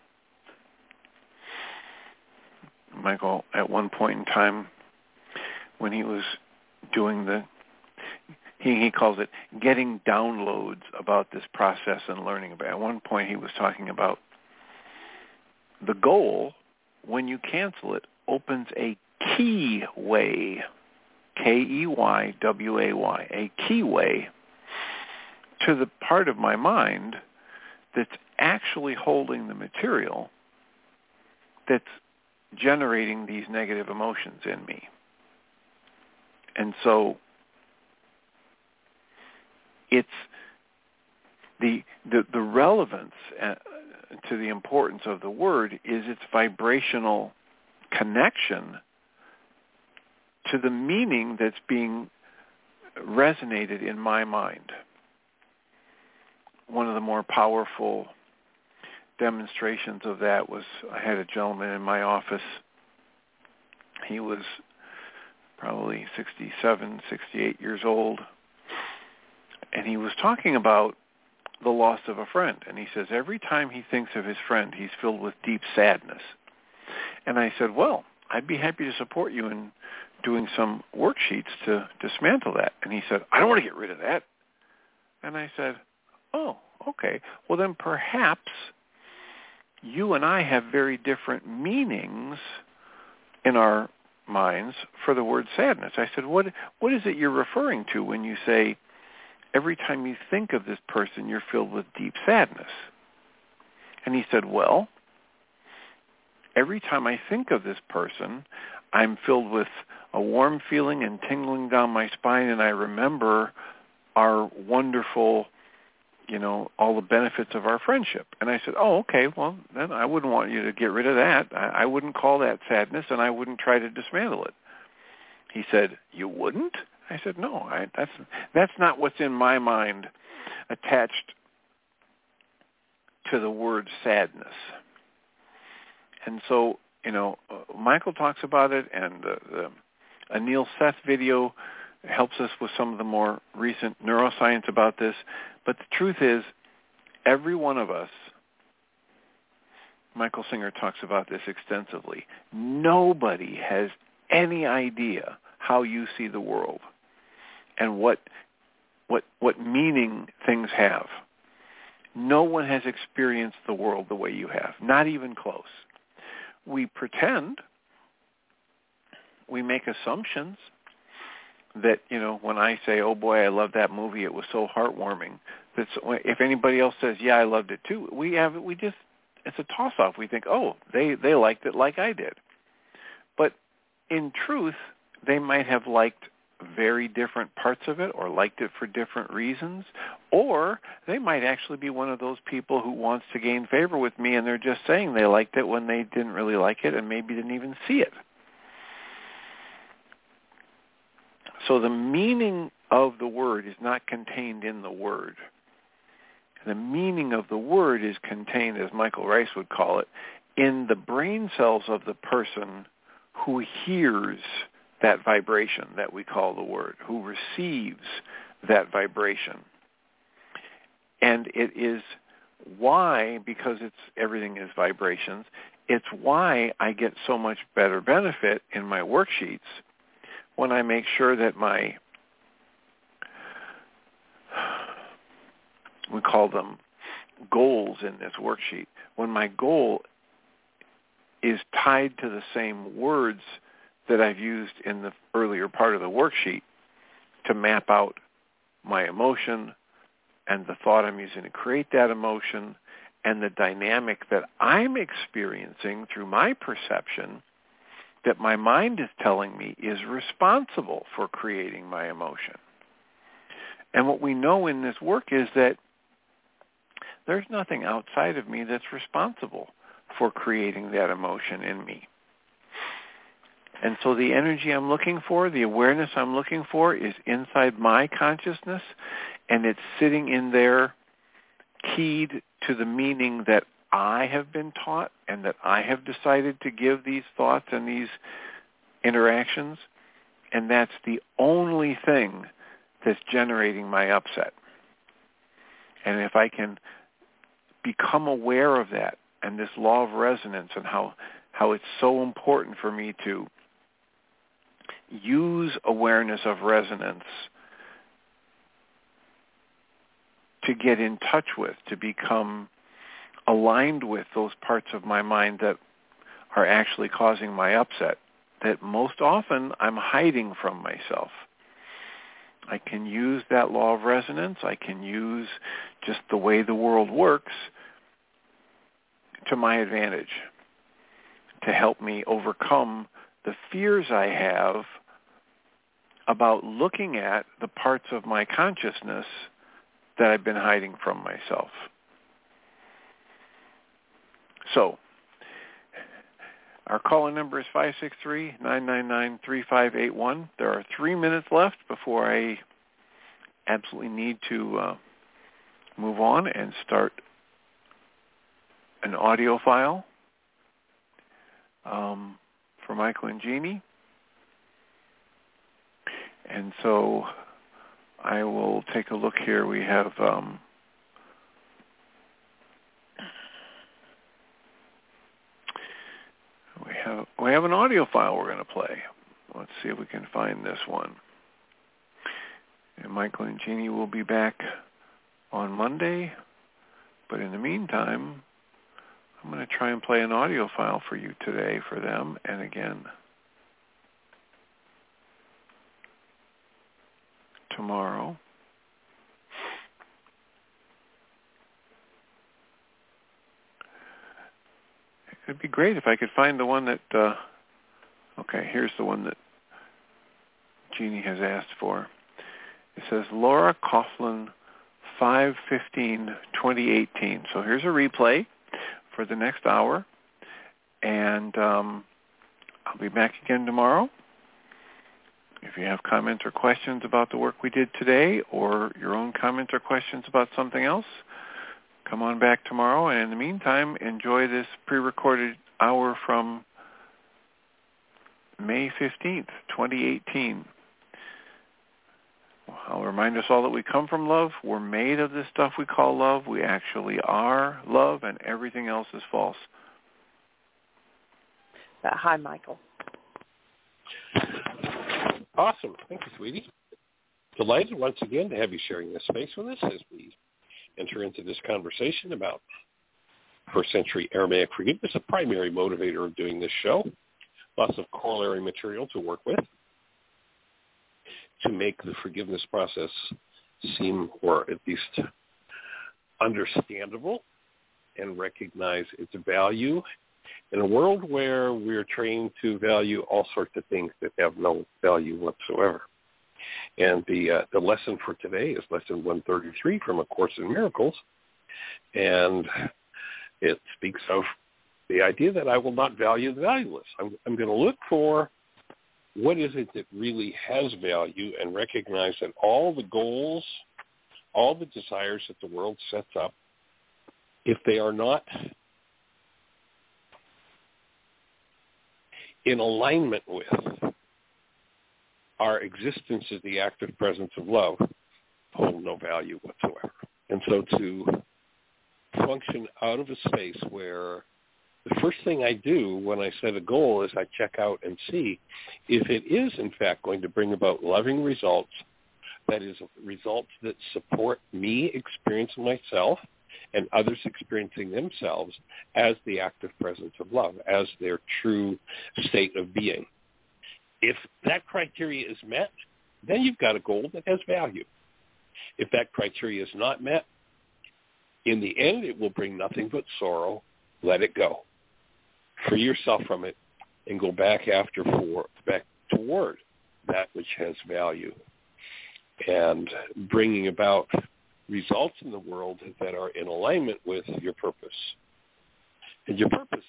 Michael, at one point in time, when he was doing he calls it getting downloads about this process and learning about it. At one point he was talking about the goal, when you cancel it, opens a keyway, Keyway, a keyway to the part of my mind that's actually holding the material that's generating these negative emotions in me. And so it's the relevance to the importance of the word is its vibrational connection to the meaning that's being resonated in my mind. One of the more powerful demonstrations of that was I had a gentleman in my office. He was probably 67, 68 years old. And he was talking about the loss of a friend. And he says every time he thinks of his friend, he's filled with deep sadness. And I said, well, I'd be happy to support you in doing some worksheets to dismantle that. And he said, I don't want to get rid of that. And I said, oh, okay. Well, then perhaps you and I have very different meanings in our minds for the word sadness. I said, what is it you're referring to when you say every time you think of this person, you're filled with deep sadness? And he said, well, every time I think of this person, I'm filled with a warm feeling and tingling down my spine, and I remember our wonderful, all the benefits of our friendship. And I said, oh, okay, well, then I wouldn't want you to get rid of that. I wouldn't call that sadness, and I wouldn't try to dismantle it. He said, you wouldn't? I said, no, that's not what's in my mind attached to the word sadness. And so, Michael talks about it, and the Anil Seth video helps us with some of the more recent neuroscience about this. But the truth is, every one of us, Michael Singer talks about this extensively, nobody has any idea how you see the world and what meaning things have. No one has experienced the world the way you have, not even close. We pretend, we make assumptions that, when I say, oh boy, I love that movie, it was so heartwarming, that if anybody else says, yeah, I loved it too, it's a toss-off. We think, oh, they liked it like I did. But in truth, they might have liked very different parts of it or liked it for different reasons, or they might actually be one of those people who wants to gain favor with me and they're just saying they liked it when they didn't really like it and maybe didn't even see it. So the meaning of the word is not contained in the word. The meaning of the word is contained, as Michael Rice would call it, in the brain cells of the person who hears that vibration that we call the word, who receives that vibration. And it is why, because everything is vibrations, it's why I get so much better benefit in my worksheets when I make sure that we call them goals in this worksheet, when my goal is tied to the same words that I've used in the earlier part of the worksheet to map out my emotion and the thought I'm using to create that emotion and the dynamic that I'm experiencing through my perception that my mind is telling me is responsible for creating my emotion. And what we know in this work is that there's nothing outside of me that's responsible for creating that emotion in me. And so the energy I'm looking for, the awareness I'm looking for, is inside my consciousness, and it's sitting in there keyed to the meaning that I have been taught and that I have decided to give these thoughts and these interactions, and that's the only thing that's generating my upset. And if I can become aware of that and this law of resonance and how it's so important for me to use awareness of resonance to get in touch with, to become aligned with those parts of my mind that are actually causing my upset, that most often I'm hiding from myself. I can use that law of resonance. I can use just the way the world works to my advantage to help me overcome the fears I have about looking at the parts of my consciousness that I've been hiding from myself. So, our call-in number is 563-999-3581. There are 3 minutes left before I absolutely need to move on and start an audio file for Michael and Jeannie. And so I will take a look here. We have we have an audio file we're going to play. Let's see if we can find this one. And Michael and Jeannie will be back on Monday. But in the meantime, I'm going to try and play an audio file for you today for them. And again, tomorrow. It'd be great if I could find the one that, okay, here's the one that Jeannie has asked for. It says Laura Coughlin, 5/15/2018. So here's a replay for the next hour. And I'll be back again tomorrow. If you have comments or questions about the work we did today or your own comments or questions about something else, come on back tomorrow. And in the meantime, enjoy this pre-recorded hour from May 15th, 2018. I'll remind us all that we come from love. We're made of this stuff we call love. We actually are love, and everything else is false. Hi, Michael. Awesome. Thank you, sweetie. Delighted once again to have you sharing this space with us as we enter into this conversation about first-century Aramaic forgiveness, a primary motivator of doing this show. Lots of corollary material to work with to make the forgiveness process seem, or at least understandable, and recognize its value in a world where we're trained to value all sorts of things that have no value whatsoever. And the lesson for today is lesson 133 from A Course in Miracles, and it speaks of the idea that I will not value the valueless. I'm going to look for what is it that really has value and recognize that all the goals, all the desires that the world sets up, if they are not in alignment with our existence as the active presence of love, hold no value whatsoever. And so to function out of a space where the first thing I do when I set a goal is I check out and see if it is, in fact, going to bring about loving results, that is, results that support me experiencing myself and others experiencing themselves as the active presence of love, as their true state of being. If that criteria is met, then you've got a goal that has value. If that criteria is not met, in the end, it will bring nothing but sorrow. Let it go. Free yourself from it and go back toward that which has value, and bringing about results in the world that are in alignment with your purpose. And your purpose,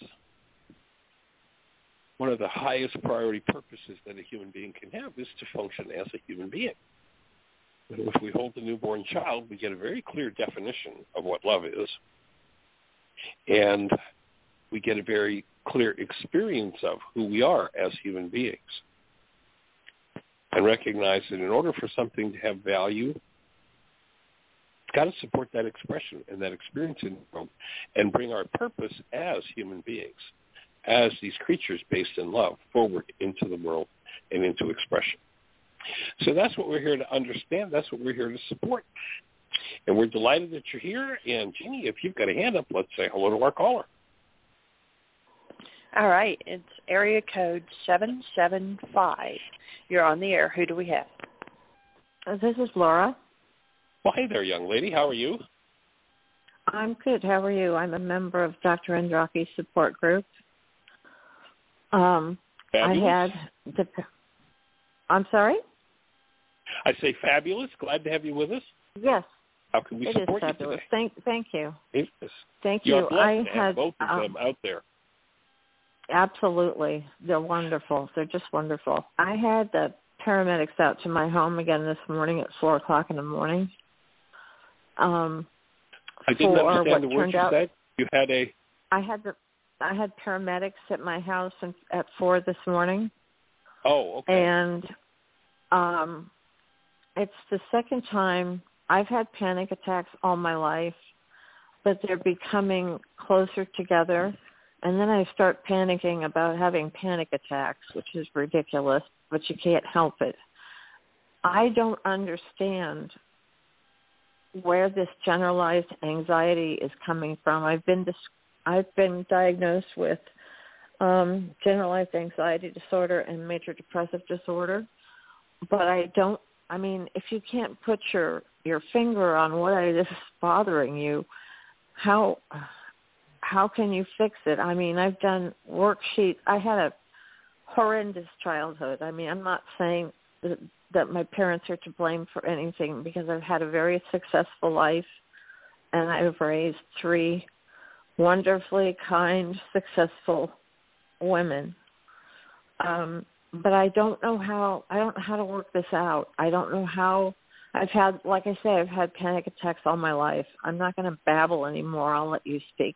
one of the highest priority purposes that a human being can have, is to function as a human being. If we hold the newborn child, we get a very clear definition of what love is, and we get a very clear experience of who we are as human beings, and recognize that in order for something to have value, it's got to support that expression and that experience in the world, and bring our purpose as human beings, as these creatures based in love, forward into the world and into expression. So that's what we're here to understand. That's what we're here to support. And we're delighted that you're here. And, Jeannie, if you've got a hand up, let's say hello to our caller. All right. It's area code 775. You're on the air. Who do we have? This is Laura. Well, hey there, young lady. How are you? I'm good. How are you? I'm a member of Dr. Andraki's support group. Fabulous. I'm sorry? I say fabulous. Glad to have you with us. Yes. How can we support you today? Thank you. It is. Thank You're you. blessed to have both of them out there. Absolutely. They're wonderful. They're just wonderful. I had the paramedics out to my home again this morning at 4 o'clock in the morning. I didn't understand the words you said. You had a... I had paramedics at my house at 4 this morning. Oh, okay. And it's the second time. I've had panic attacks all my life, but they're becoming closer together. And then I start panicking about having panic attacks, which is ridiculous, but you can't help it. I don't understand where this generalized anxiety is coming from. I've been diagnosed with generalized anxiety disorder and major depressive disorder, but if you can't put your finger on what it is bothering you, how can you fix it? I mean, I've done worksheets. I had a horrendous childhood. I mean, I'm not saying that my parents are to blame for anything, because I've had a very successful life, and I've raised 3 wonderfully kind, successful women. But I don't know how to work this out. I don't know how. I've had panic attacks all my life. I'm not going to babble anymore. I'll let you speak.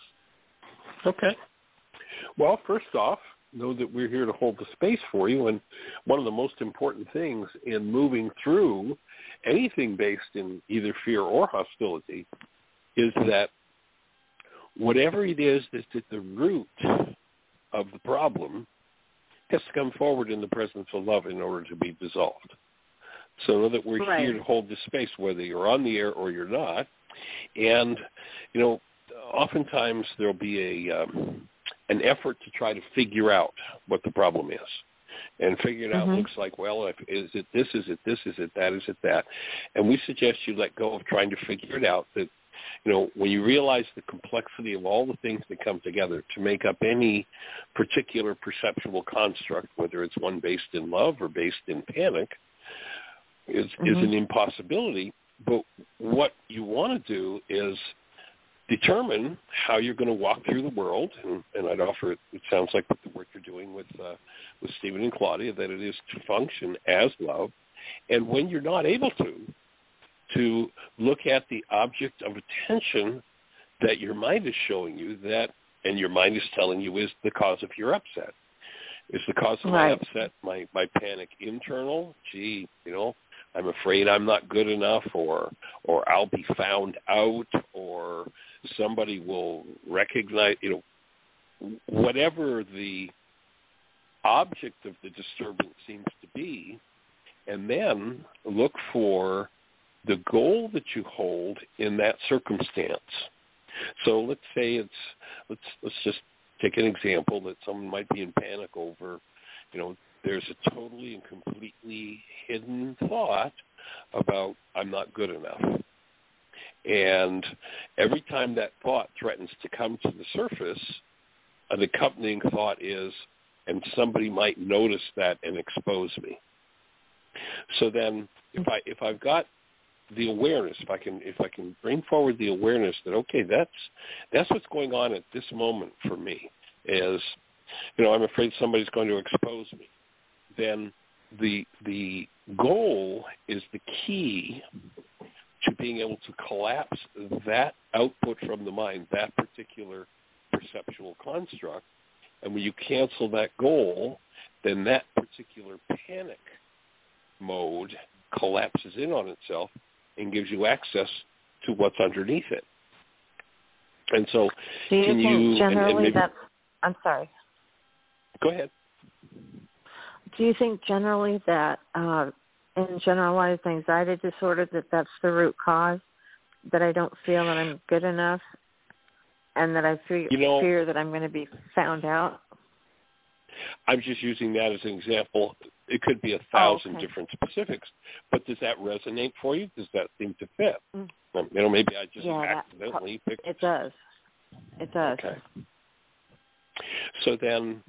Okay. Well, first off, know that we're here to hold the space for you. And one of the most important things in moving through anything based in either fear or hostility is that whatever it is that's at the root of the problem has to come forward in the presence of love in order to be dissolved. So know that we're here to hold this space, whether you're on the air or you're not. And, oftentimes there'll be an effort to try to figure out what the problem is. And figuring out looks like, well, is it this, is it this, is it that, is it that? And we suggest you let go of trying to figure it out, that, when you realize the complexity of all the things that come together to make up any particular perceptual construct, whether it's one based in love or based in panic, is an impossibility. But what you want to do is determine how you're going to walk through the world, and I'd offer, it sounds like with the work you're doing with Stephen and Claudia, that it is to function as love. And when you're not able to look at the object of attention that your mind is showing you, and your mind is telling you is the cause of your upset. Is the cause of my upset my panic internal? Gee, I'm afraid I'm not good enough, or I'll be found out, or somebody will recognize, whatever the object of the disturbance seems to be, and then look for the goal that you hold in that circumstance. So let's say let's just take an example that someone might be in panic over, there's a totally and completely hidden thought about I'm not good enough. And every time that thought threatens to come to the surface, an accompanying thought is, and somebody might notice that and expose me. So then if I've got the awareness, if I can bring forward the awareness that, okay, that's what's going on at this moment for me is, I'm afraid somebody's going to expose me. Then the goal is the key to being able to collapse that output from the mind, that particular perceptual construct. And when you cancel that goal, then that particular panic mode collapses in on itself and gives you access to what's underneath it. And so do you think generally I'm sorry. Go ahead. Do you think generally that in generalized anxiety disorder that's the root cause, that I don't feel that I'm good enough and that I fear that I'm going to be found out? I'm just using that as an example. It could be 1,000 different specifics, but does that resonate for you? Does that seem to fit? Maybe I just accidentally picked it. Does. It does. Okay. So then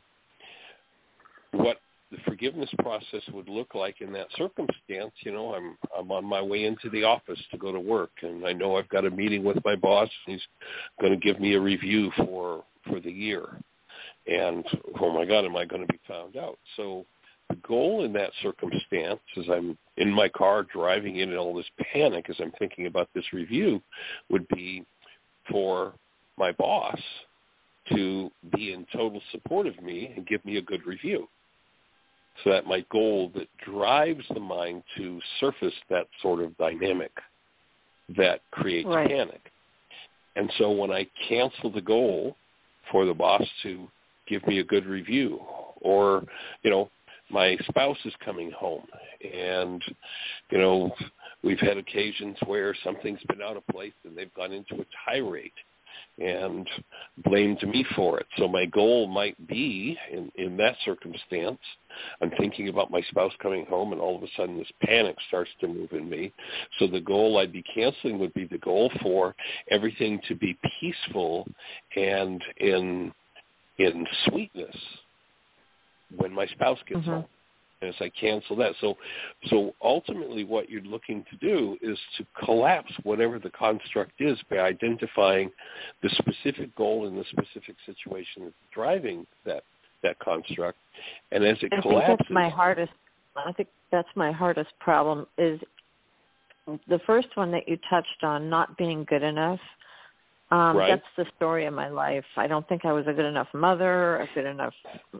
what the forgiveness process would look like in that circumstance, I'm on my way into the office to go to work, and I know I've got a meeting with my boss. He's going to give me a review for the year. And, oh, my God, am I going to be found out? So the goal in that circumstance, as I'm in my car driving in all this panic as I'm thinking about this review, would be for my boss to be in total support of me and give me a good review. So that my goal that drives the mind to surface that sort of dynamic that creates panic. And so when I cancel the goal for the boss to give me a good review, or, my spouse is coming home and, we've had occasions where something's been out of place and they've gone into a tirade and blamed me for it. So my goal might be, in that circumstance, I'm thinking about my spouse coming home and all of a sudden this panic starts to move in me. So the goal I'd be canceling would be the goal for everything to be peaceful and in sweetness when my spouse gets home. And as I cancel that. So ultimately what you're looking to do is to collapse whatever the construct is by identifying the specific goal in the specific situation that's driving that construct. And as it collapses... I think that's my hardest problem is the first one that you touched on, not being good enough. That's the story of my life. I don't think I was a good enough mother, a good enough,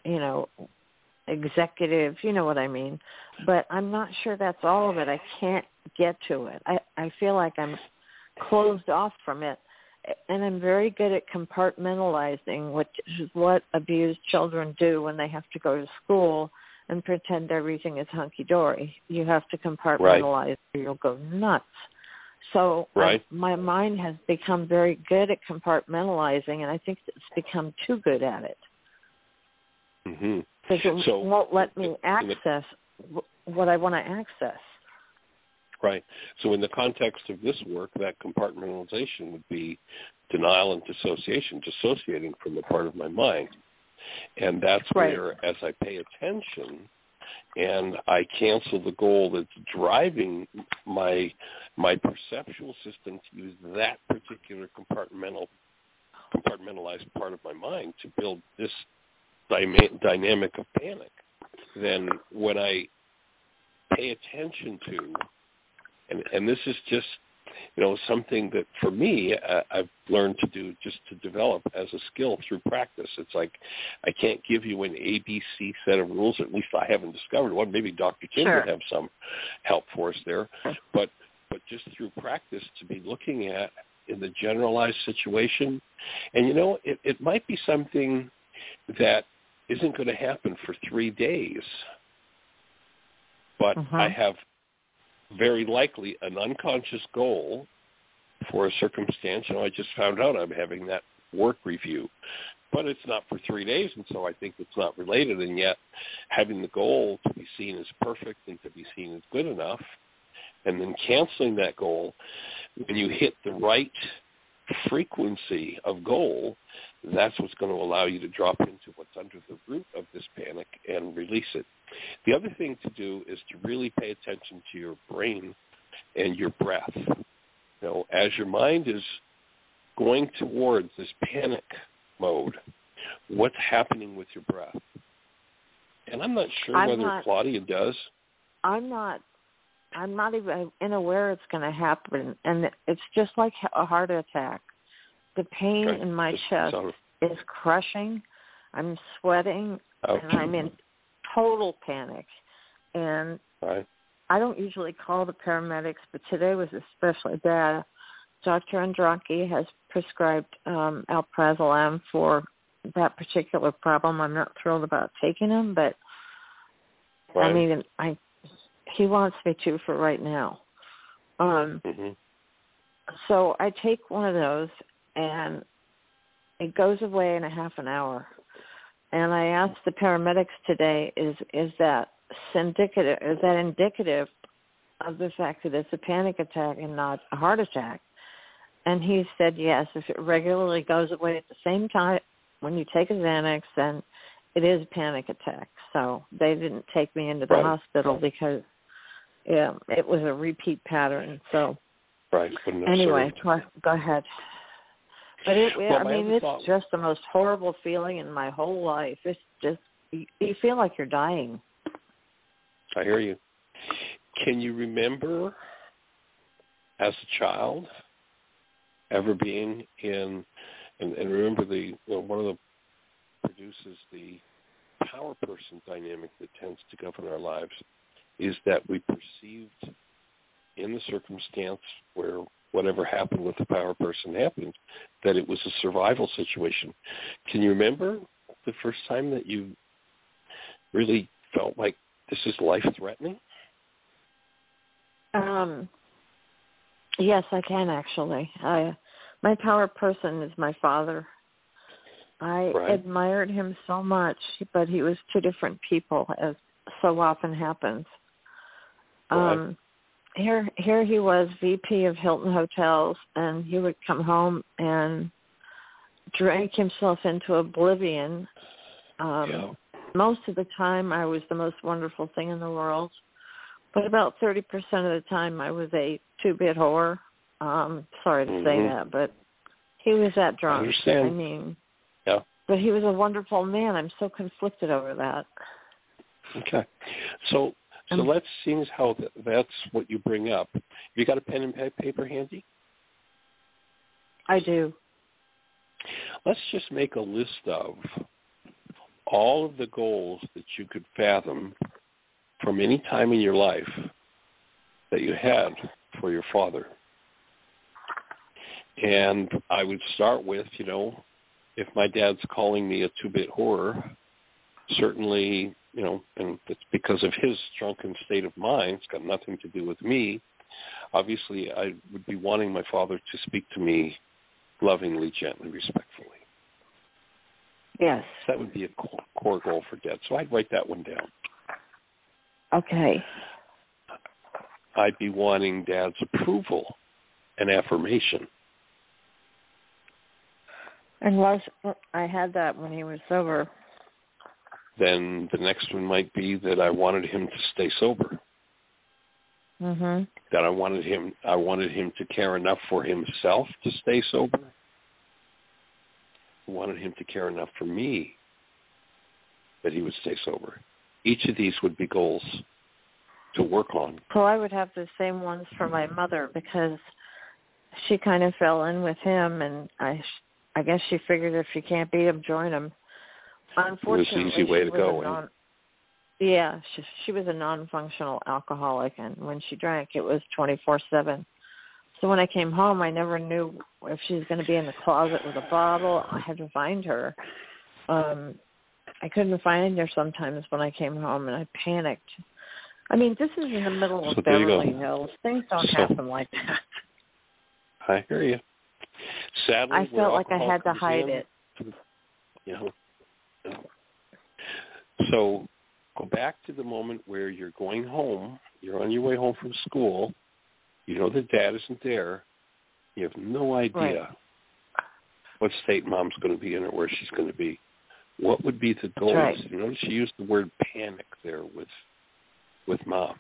executive, you know what I mean. But I'm not sure that's all of it. I can't get to it. I feel like I'm closed off from it. And I'm very good at compartmentalizing, which is what abused children do when they have to go to school and pretend everything is hunky-dory. You have to compartmentalize or you'll go nuts. So my mind has become very good at compartmentalizing, and I think it's become too good at it. Because it won't let me access what I want to access. Right. So in the context of this work, that compartmentalization would be denial and dissociation, dissociating from the part of my mind. And that's where, as I pay attention and I cancel the goal that's driving my perceptual system to use that particular compartmentalized part of my mind to build this dynamic of panic, then when I pay attention to, and this is just, something that for me, I've learned to do just to develop as a skill through practice. It's like I can't give you an ABC set of rules. At least I haven't discovered one. Maybe Dr. Tim would have some help for us there. But just through practice to be looking at in the generalized situation. And, it might be something that isn't going to happen for 3 days. But I have very likely an unconscious goal for a circumstance. I just found out I'm having that work review, but it's not for 3 days, and so I think it's not related. And yet having the goal to be seen as perfect and to be seen as good enough, and then canceling that goal, when you hit the right frequency of goal, that's what's going to allow you to drop into what's under the root of this panic and release it. The other thing to do is to really pay attention to your brain and your breath. As your mind is going towards this panic mode, what's happening with your breath? And I'm not sure whether Claudia does. I'm not even aware it's going to happen, and it's just like a heart attack. The pain in my chest is crushing. I'm sweating, and I'm in total panic. And I don't usually call the paramedics, but today was especially bad. Dr. Andronki has prescribed alprazolam for that particular problem. I'm not thrilled about taking him, but I mean, he wants me to for right now. So I take one of those, and it goes away in a half an hour. And I asked the paramedics today, is that indicative? Is that indicative of the fact that it's a panic attack and not a heart attack? And he said yes. If it regularly goes away at the same time when you take a Xanax, then it is a panic attack. So they didn't take me into the hospital because it was a repeat pattern. So anyway, go ahead. But it's just the most horrible feeling in my whole life. It's just, you feel like you're dying. I hear you. Can you remember as a child ever being in, and remember one of the produces the power person dynamic that tends to govern our lives is that we perceived in the circumstance where whatever happened with the power person happened, that it was a survival situation. Can you remember the first time that you really felt like this is life-threatening? Yes, I can actually. My power person is my father. I admired him so much, but he was two different people, as so often happens. Here he was, VP of Hilton Hotels, and he would come home and drank himself into oblivion. Most of the time, I was the most wonderful thing in the world, but about 30% of the time, I was a two-bit whore. Sorry to say that, but he was that drunk. I understand. I mean, but he was a wonderful man. I'm so conflicted over that. Okay. So let's see how that's what you bring up. Have you got a pen and paper handy? I do. Let's just make a list of all of the goals that you could fathom from any time in your life that you had for your father. And I would start with, if my dad's calling me a two-bit whore, certainly, and it's because of his drunken state of mind. It's got nothing to do with me. Obviously, I would be wanting my father to speak to me lovingly, gently, respectfully. Yes. That would be a core goal for Dad. So I'd write that one down. Okay. I'd be wanting Dad's approval and affirmation. And I had that when he was sober. Then the next one might be that I wanted him to stay sober. Mm-hmm. That I wanted him to care enough for himself to stay sober. I wanted him to care enough for me that he would stay sober. Each of these would be goals to work on. Well, I would have the same ones for my mother because she kind of fell in with him, and I guess she figured if you can't beat him, join him. Unfortunately, it was an easy way to go. She was a non-functional alcoholic, and when she drank, it was 24/7. So when I came home, I never knew if she was going to be in the closet with a bottle. I had to find her. I couldn't find her sometimes when I came home, and I panicked. I mean, this is in the middle of Beverly Hills. Things don't happen like that. I hear you. Sadly, I felt like I had to hide it. So go back to the moment where you're going home. You're on your way home from school. You know that Dad isn't there. You have no idea what state Mom's going to be in or where she's going to be. What would be the goals? Right. You notice she used the word panic there with Mom.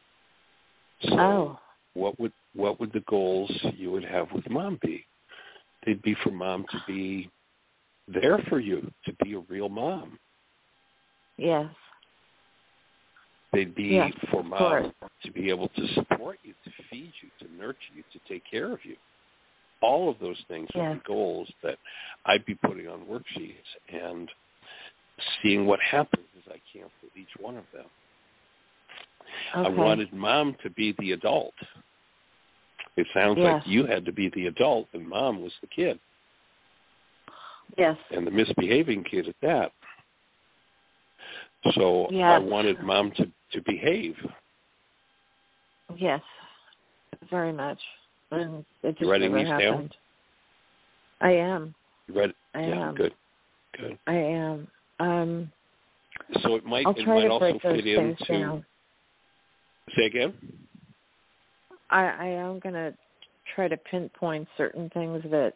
So what would the goals you would have with Mom be? They'd be for Mom to be there for you, to be a real mom. Yes. They'd be for Mom to be able to support you, to feed you, to nurture you, to take care of you. All of those things are the goals that I'd be putting on worksheets and seeing what happens as I cancel each one of them. Okay. I wanted Mom to be the adult. It sounds like you had to be the adult and Mom was the kid. Yes. And the misbehaving kid at that. So I wanted Mom to behave. Yes, very much. And it just you writing never these happened. down? I am. You read it? I am. Good. I am. So it might I'll try to also break those fit things into. Down. Say again? I am going to try to pinpoint certain things that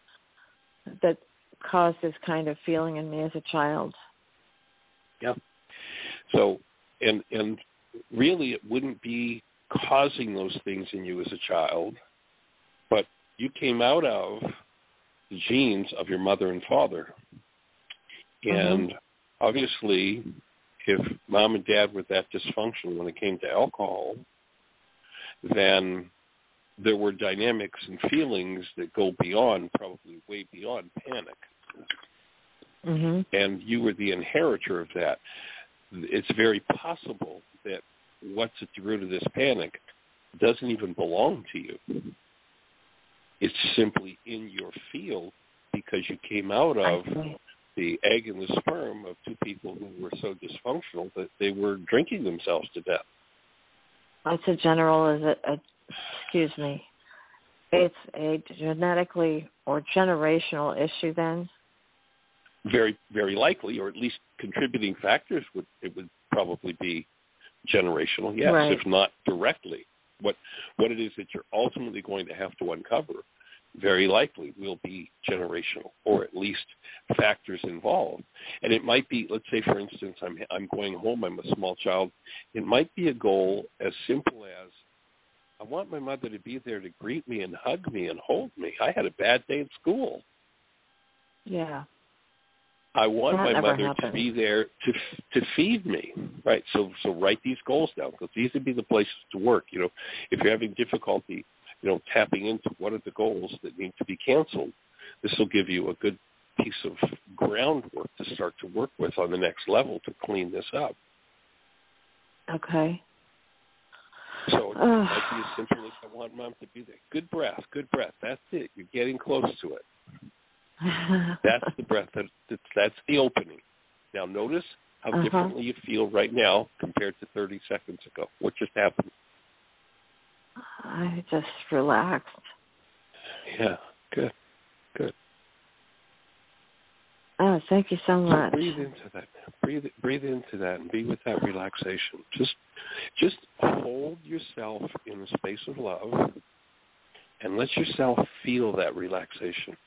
caused this kind of feeling in me as a child. Yeah. So, and really it wouldn't be causing those things in you as a child, but you came out of the genes of your mother and father. And obviously, if Mom and Dad were that dysfunctional when it came to alcohol, then there were dynamics and feelings that go beyond, probably way beyond panic. And you were the inheritor of that. It's very possible that what's at the root of this panic doesn't even belong to you. It's simply in your field because you came out of the egg and the sperm of two people who were so dysfunctional that they were drinking themselves to death. It's it's a genetically or generational issue then? Very, very likely, or at least contributing factors would probably be generational, yes, if not directly. What it is that you're ultimately going to have to uncover, very likely will be generational, or at least factors involved. And it might be, let's say, for instance, I'm going home, I'm a small child. It might be a goal as simple as, I want my mother to be there to greet me and hug me and hold me. I had a bad day at school. Yeah. I want my mother to be there to feed me, right? So write these goals down because these would be the places to work. You know, if you're having difficulty, tapping into what are the goals that need to be canceled, this will give you a good piece of groundwork to start to work with on the next level to clean this up. Okay. So it might be as simple as I want Mom to be there. Good breath. That's it. You're getting close to it. That's the breath. That's the opening. Now notice how differently you feel right now compared to 30 seconds ago. What just happened? I just relaxed. Yeah, good. Oh, thank you so much. So breathe into that. Breathe into that and be with that relaxation. Just hold yourself in a space of love and let yourself feel that relaxation.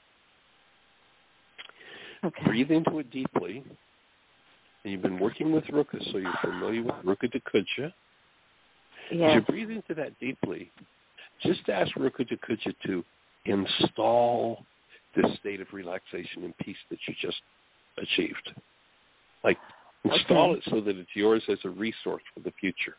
Okay. Breathe into it deeply. And you've been working with Ruka, so you're familiar with Ruka Dakuja. Yes. As you breathe into that deeply, just ask Ruka Dakuja to install this state of relaxation and peace that you just achieved. Like, install it so that it's yours as a resource for the future.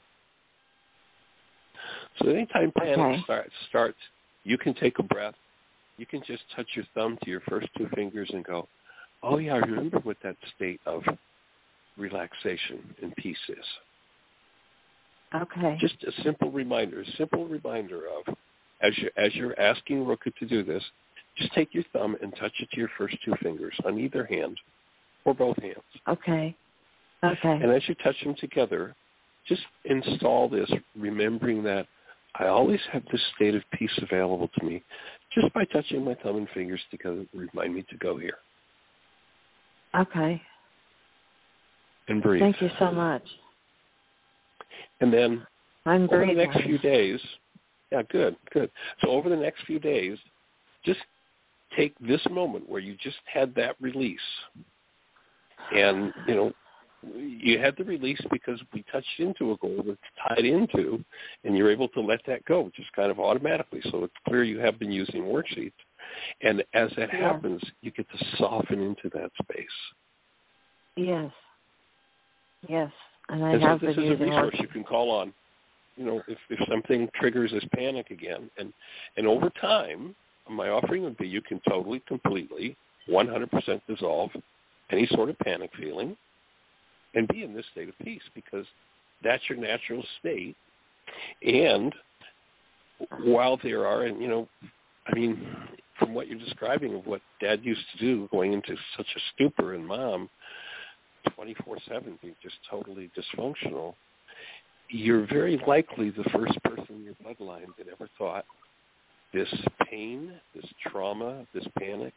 So anytime panic starts, you can take a breath. You can just touch your thumb to your first two fingers and go, oh, yeah, I remember what that state of relaxation and peace is. Okay. Just a simple reminder of, as you're asking Ruka to do this, just take your thumb and touch it to your first two fingers on either hand or both hands. Okay. And as you touch them together, just install this, remembering that I always have this state of peace available to me just by touching my thumb and fingers together to remind me to go here. Okay. And breathe. Thank you so much. And then I'm over breathing. the next few days, good. So over the next few days, just take this moment where you just had that release. And, you had the release because we touched into a goal that's tied into, and you're able to let that go just kind of automatically. So it's clear you have been using worksheets. And as that happens, you get to soften into that space. Yes. And so this is a resource you can call on, if something triggers this panic again. And over time, my offering would be you can totally, completely, 100% dissolve any sort of panic feeling and be in this state of peace, because that's your natural state. And while there are, from what you're describing of what Dad used to do, going into such a stupor, and Mom 24/7 being just totally dysfunctional, you're very likely the first person in your bloodline that ever thought this pain, this trauma, this panic,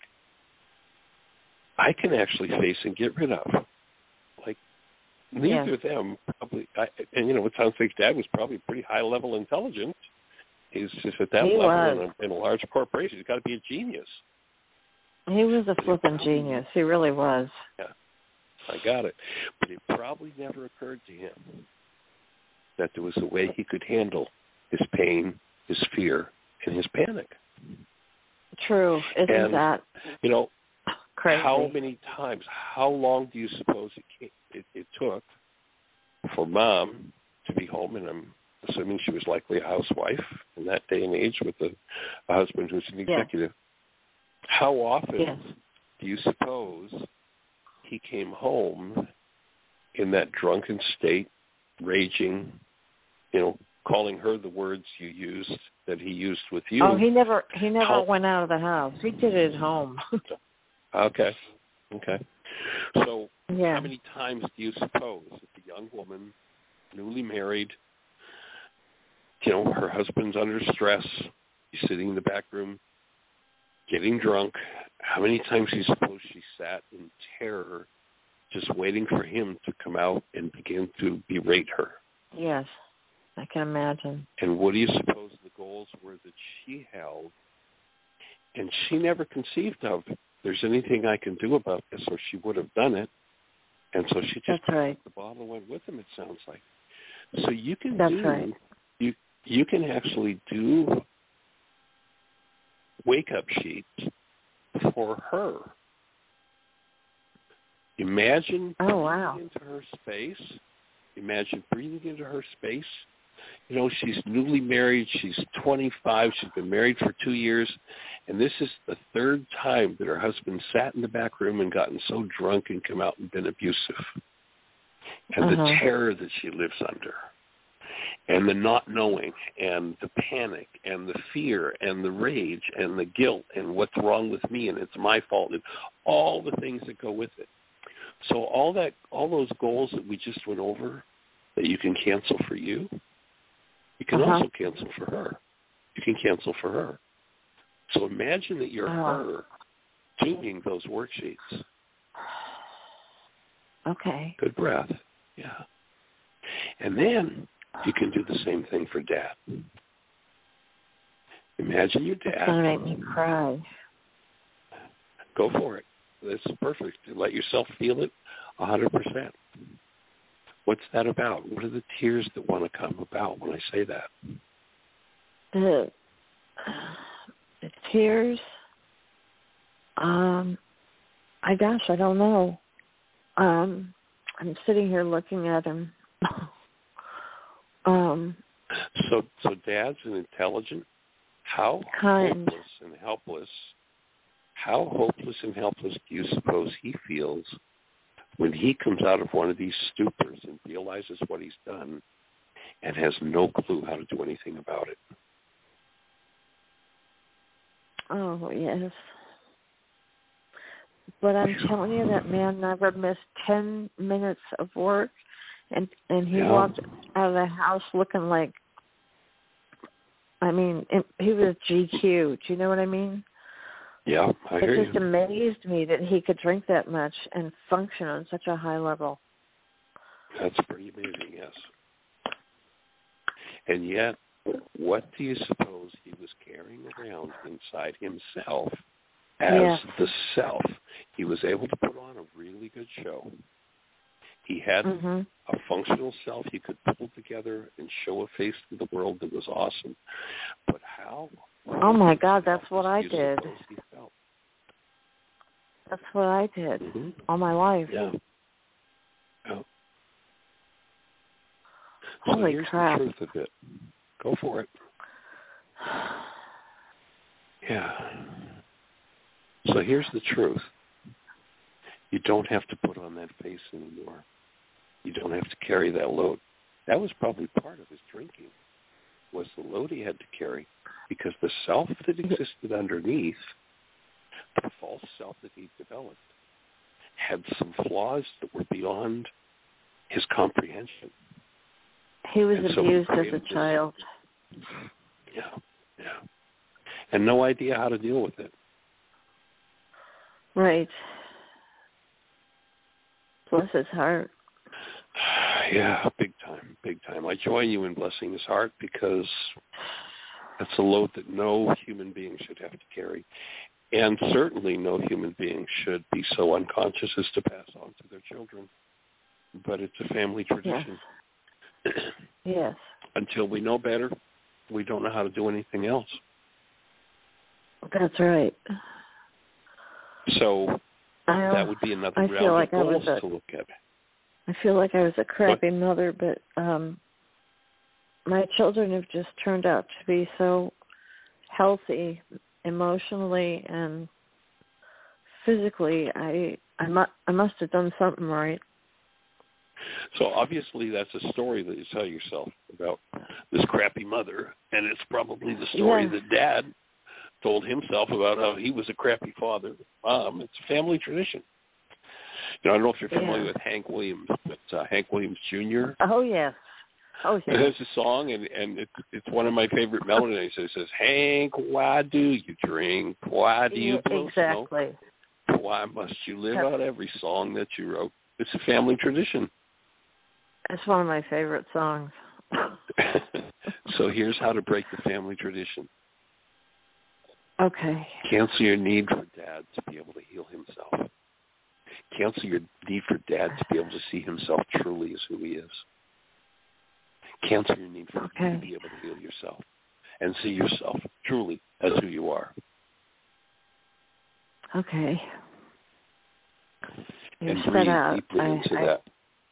I can actually face and get rid of. Like, neither of them probably, it sounds like Dad was probably pretty high-level intelligent. He's just at that level in a large corporation. He's got to be a genius. He was a flippin' genius. He really was. Yeah, I got it. But it probably never occurred to him that there was a way he could handle his pain, his fear, and his panic. True. Isn't that crazy? How many times, how long do you suppose it took for Mom to be home? And I'm assuming she was likely a housewife in that day and age with a husband who's an executive. How often do you suppose he came home in that drunken state, raging, calling her the words you used that he used with you? Oh, he never went out of the house. He did it at home. Okay. So how many times do you suppose that the young woman, newly married, her husband's under stress, he's sitting in the back room getting drunk, how many times do you suppose she sat in terror just waiting for him to come out and begin to berate her? Yes, I can imagine. And what do you suppose the goals were that she held? And she never conceived of, there's anything I can do about this, or she would have done it. And so she just took the bottle and went with him, it sounds like. So you can you can actually do wake-up sheets for her. Imagine breathing into her space. Imagine breathing into her space. She's newly married. She's 25. She's been married for 2 years. And this is the third time that her husband sat in the back room and gotten so drunk and come out and been abusive. And the terror that she lives under, and the not knowing, and the panic, and the fear, and the rage, and the guilt, and what's wrong with me, and it's my fault, and all the things that go with it. So all those goals that we just went over that you can cancel for you, you can also cancel for her. You can cancel for her. So imagine that you're her doing those worksheets. Okay. Good breath. Yeah. And then you can do the same thing for Dad. Imagine your dad. It's going to make me cry. Go for it. That's perfect. Let yourself feel it 100%. What's that about? What are the tears that want to come about when I say that? The tears? I don't know. I'm sitting here looking at him. So Dad's an intelligent. How kind. How hopeless and helpless do you suppose he feels when he comes out of one of these stupors and realizes what he's done and has no clue how to do anything about it? Oh, yes. But I'm telling you, that man never missed 10 minutes of work, And he walked out of the house looking like, he was GQ. Do you know what I mean? Yeah, I hear you. It just amazed me that he could drink that much and function on such a high level. That's pretty amazing, yes. And yet, what do you suppose he was carrying around inside himself as the self? He was able to put on a really good show. He had a functional self he could pull together and show a face to the world that was awesome. But how? Oh, my God, that's what I did. That's what I did all my life. Yeah. Holy so here's crap. the truth of it. Go for it. Yeah. So here's the truth. You don't have to put on that face anymore. You don't have to carry that load. That was probably part of his drinking, was the load he had to carry, because the self that existed underneath, the false self that he developed, had some flaws that were beyond his comprehension. He was abused as a child. Yeah. And no idea how to deal with it. Right. Bless his heart. Yeah, big time. I join you in blessing his heart, because that's a load that no human being should have to carry. And certainly no human being should be so unconscious as to pass on to their children. But it's a family tradition. Yes. Until we know better, we don't know how to do anything else. That's right. So that would be another round of goals to look at. I feel like I was a crappy mother, but my children have just turned out to be so healthy emotionally and physically. I must have done something right. So obviously that's a story that you tell yourself about this crappy mother, and it's probably the story that Dad told himself about how he was a crappy father. It's a family tradition. I don't know if you're familiar with Hank Williams, but Hank Williams Jr. Oh, yes. There's a song, and it's one of my favorite melodies. It says, Hank, why do you drink? Why do you blow smoke? Why must you live out every song that you wrote? It's a family tradition. It's one of my favorite songs. So here's how to break the family tradition. Okay. Cancel your need for Dad to be able to heal himself. Cancel your need for Dad to be able to see himself truly as who he is. Cancel your need for you to be able to heal yourself and see yourself truly as who you are. Okay. And breathe deeply into that.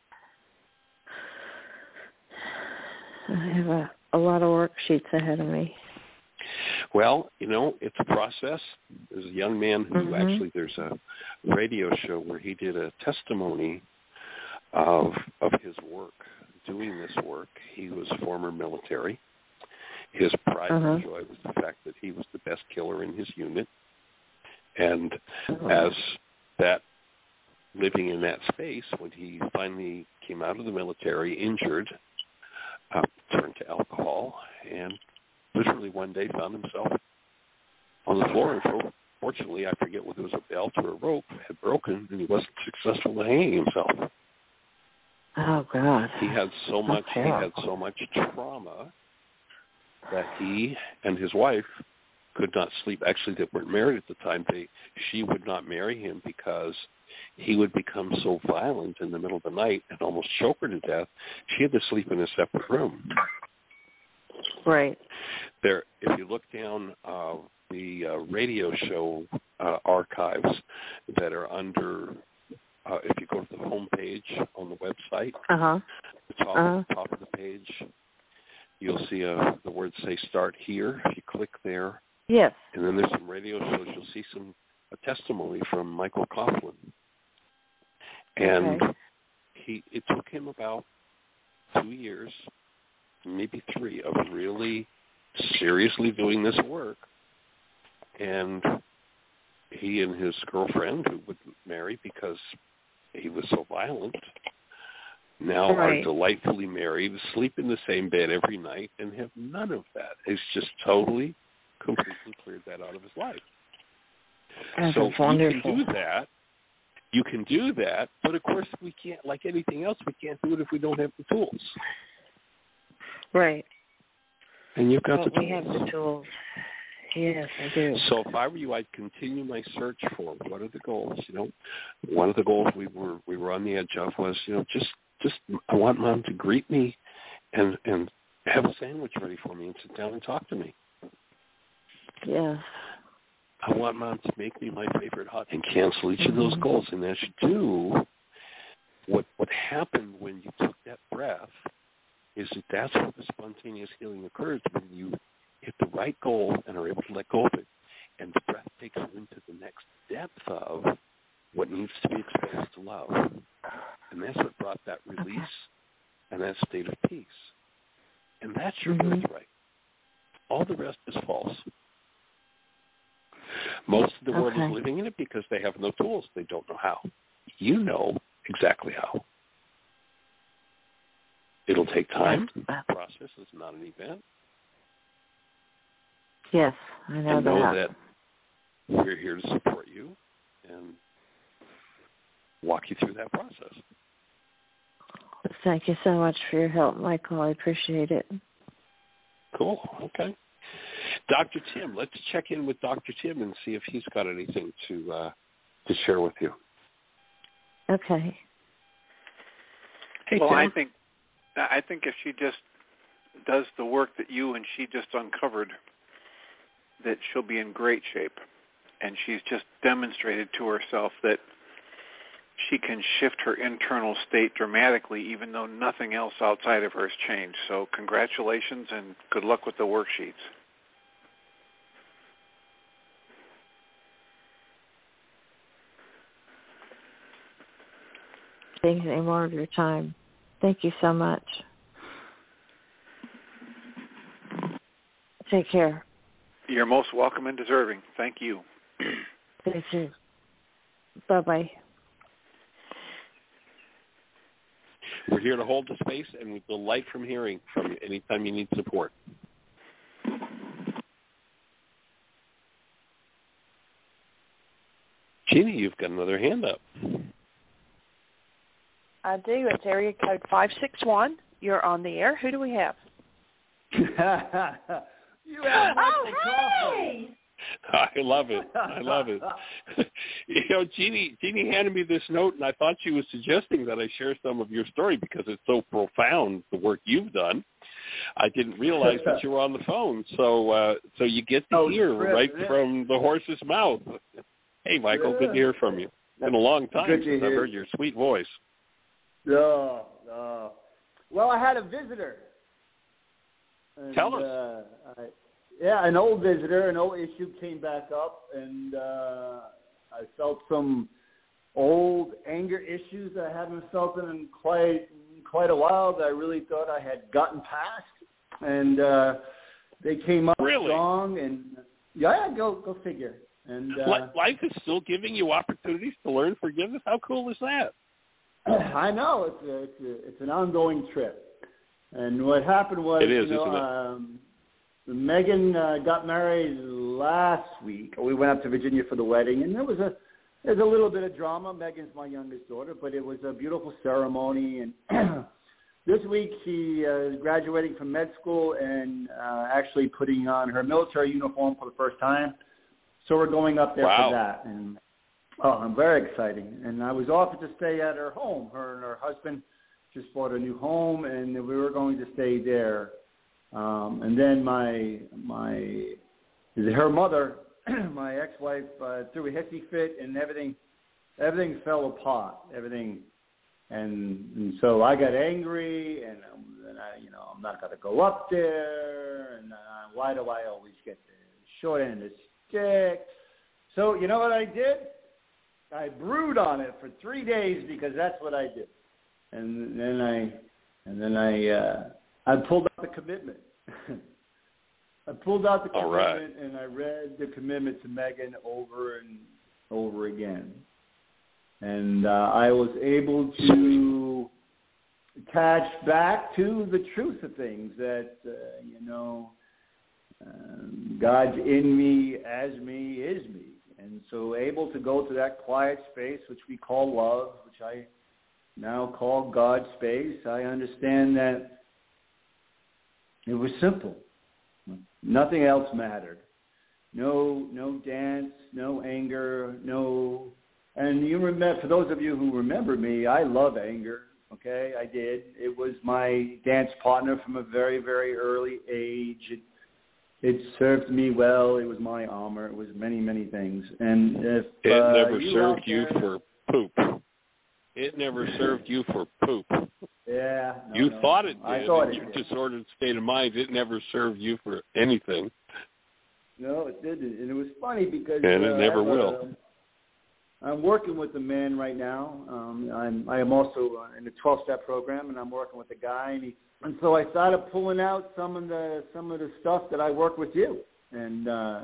I have a lot of worksheets ahead of me. Well, it's a process. There's a young man who actually, there's a radio show where he did a testimony of his work, doing this work. He was former military. His pride and joy was the fact that he was the best killer in his unit. And as that, living in that space, when he finally came out of the military injured, turned to alcohol, and literally one day found himself on the floor. And fortunately, I forget whether it was a belt or a rope, had broken, and he wasn't successful in hanging himself. Oh God! He had so much. He had so much trauma that he and his wife could not sleep. Actually, they weren't married at the time. She would not marry him because he would become so violent in the middle of the night and almost choke her to death. She had to sleep in a separate room. Right. There, if you look down the radio show archives that are under, if you go to the home page on the website, the top of the page, you'll see the words say "Start Here." If you click there, yes, and then there's some radio shows. You'll see a testimony from Michael Coughlin, and it took him about 2 years, maybe 3, of really seriously doing this work. And he and his girlfriend, who wouldn't marry because he was so violent, now Right. are delightfully married, sleep in the same bed every night, and have none of that. He's just totally, completely cleared that out of his life. That's So wonderful. you can do that. You can do that, but of course we can't, like anything else, we can't do it if we don't have the tools. Right. And you've got But the tools. we have the tools. Yes, I do. So if I were you, I'd continue my search for what are the goals. One of the goals we were on the edge of was, just I want Mom to greet me and have a sandwich ready for me and sit down and talk to me. Yes. I want Mom to make me my favorite hot and cancel each of those goals. And as you do, what happened when you took that breath is that's where the spontaneous healing occurs, when you hit the right goal and are able to let go of it. And the breath takes you into the next depth of what needs to be exposed to love. And that's what brought that release and that state of peace. And that's your birthright. All the rest is false. Most of the world is living in it because they have no tools. They don't know how. You know exactly how. It'll take time. The process is not an event. Yes, I know and know that we're here to support you and walk you through that process. Thank you so much for your help, Michael. I appreciate it. Cool. Okay. Dr. Tim, let's check in with Dr. Tim and see if he's got anything to share with you. Okay. Hey, well, Tim. I think if she just does the work that you and she just uncovered, that she'll be in great shape. And she's just demonstrated to herself that she can shift her internal state dramatically, even though nothing else outside of her has changed. So congratulations and good luck with the worksheets. Thank you any more of your time. Thank you so much. Take care. You're most welcome and deserving. Thank you. Thank you. Bye-bye. We're here to hold the space, and we delight from hearing from you anytime you need support. Jeannie, you've got another hand up. I do. It's area code 561. You're on the air. Who do we have? You have Michael Crawford. I love it. I love it. Jeannie handed me this note, and I thought she was suggesting that I share some of your story because it's so profound, the work you've done. I didn't realize that you were on the phone, so you get to hear right from the horse's mouth. Hey, Michael, good to hear from you. It's been a long time since I've heard your sweet voice. Well, I had a visitor. And, Tell us. An old visitor, an old issue came back up, and I felt some old anger issues that I haven't felt in quite a while that I really thought I had gotten past. And they came up strong, and go figure. And life is still giving you opportunities to learn forgiveness. How cool is that? I know it's an ongoing trip. And what happened was, isn't it? Megan got married last week. We went up to Virginia for the wedding, and there's a little bit of drama. Megan's my youngest daughter, but it was a beautiful ceremony. And this week she is graduating from med school and actually putting on her military uniform for the first time. So we're going up there for that. And I'm very exciting. And I was offered to stay at her home. Her and her husband just bought a new home, and we were going to stay there. And then her mother, my ex-wife, threw a hissy fit, and everything fell apart. And so I got angry, and I'm not going to go up there. And why do I always get the short end of the stick? So you know what I did? I brewed on it for 3 days because that's what I did. And then I pulled out the commitment. I pulled out the commitment, and I read the commitment to Megan over and over again. And I was able to attached back to the truth of things that, God's in me, as me, is me. And so able to go to that quiet space, which we call love, which I now call God's space, I understand that it was simple. Nothing else mattered. No dance, no anger, no. And you remember, for those of you who remember me, I love anger. Okay, I did. It was my dance partner from a very, very early age. It served me well. It was my armor. It was many, many things. And if it never served you for poop. It never served you for poop. Yeah. You thought it did. I thought in it your did. disordered state of mind, it never served you for anything. No, it didn't. And it was funny because... And it never will. I'm working with a man right now. I am also in the 12-step program, and I'm working with a guy, and so I started pulling out some of the stuff that I work with you, and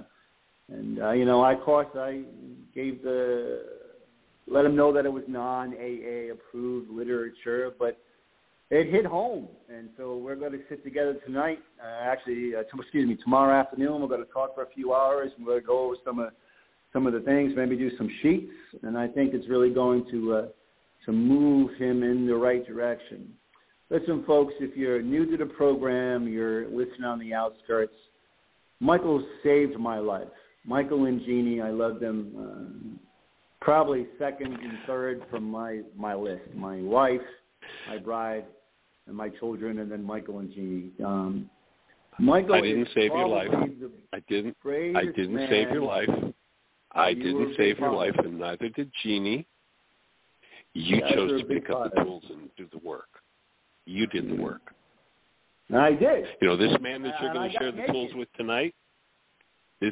of course I gave let him know that it was non-AA approved literature, but it hit home, and so we're going to sit together tonight. Tomorrow afternoon we're going to talk for a few hours, and we're going to go over some of the things, maybe do some sheets, and I think it's really going to move him in the right direction. Listen, folks, if you're new to the program, you're listening on the outskirts, Michael saved my life. Michael and Jeannie, I love them probably second and third from my list. My wife, my bride, and my children, and then Michael and Jeannie. Michael, I didn't save your life. I didn't save your life. I didn't save your life, and neither did Jeannie. You chose to pick up the tools and do the work. You did the work. I did. This man that you're going to share the tools with tonight, if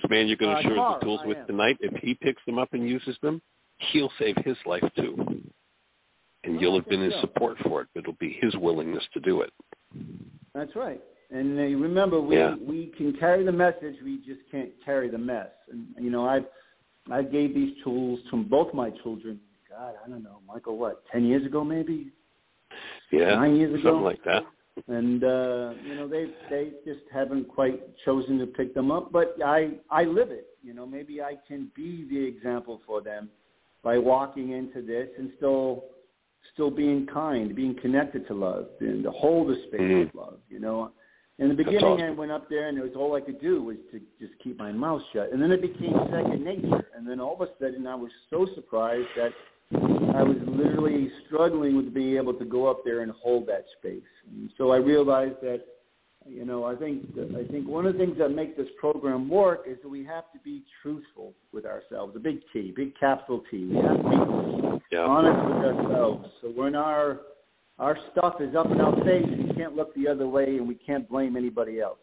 he picks them up and uses them, he'll save his life too. And you'll have been his support for it, but it'll be his willingness to do it. That's right. And remember, we can carry the message, we just can't carry the mess. And, I gave these tools to both my children, God, I don't know, Michael, 10 years ago maybe? Yeah, 9 years ago? Something like that. And, they just haven't quite chosen to pick them up. But I live it. Maybe I can be the example for them by walking into this and still being kind, being connected to love, and to hold the space of love, In the beginning, awesome. I went up there, and it was all I could do was to just keep my mouth shut. And then it became second nature. And then all of a sudden, I was so surprised that I was literally struggling with being able to go up there and hold that space. And so I realized that, I think one of the things that make this program work is that we have to be truthful with ourselves. A big T, big capital T. We have to be honest with ourselves. So when our stuff is up in our face, we can't look the other way, and we can't blame anybody else.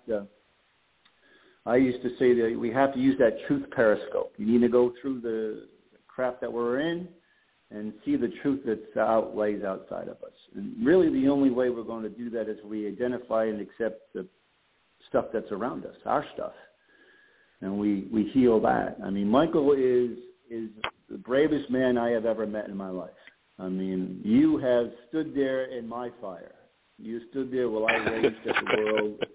I used to say that we have to use that truth periscope. You need to go through the crap that we're in and see the truth that lays outside of us. And really the only way we're going to do that is we identify and accept the stuff that's around us, our stuff, and we heal that. I mean, Michael is the bravest man I have ever met in my life. I mean, you have stood there in my fire. You stood there while I raged at the world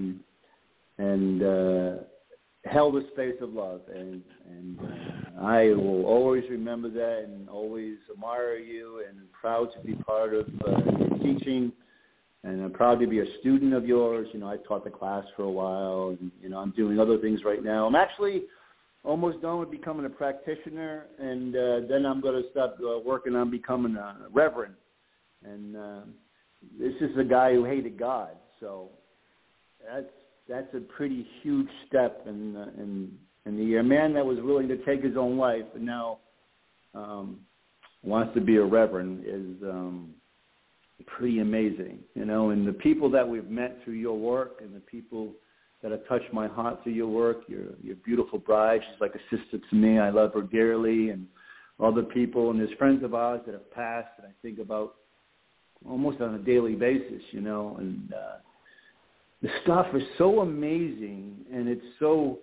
and held a space of love. And I will always remember that and always admire you and proud to be part of your teaching. And I'm proud to be a student of yours. I taught the class for a while, and, I'm doing other things right now. I'm actually almost done with becoming a practitioner, and then I'm going to start working on becoming a reverend. And this is a guy who hated God, so that's a pretty huge step in a man that was willing to take his own life and now wants to be a reverend is pretty amazing, And the people that we've met through your work and the people that have touched my heart through your work, your beautiful bride, she's like a sister to me. I love her dearly, and other people, and there's friends of ours that have passed that I think about almost on a daily basis, and the stuff is so amazing, and it's so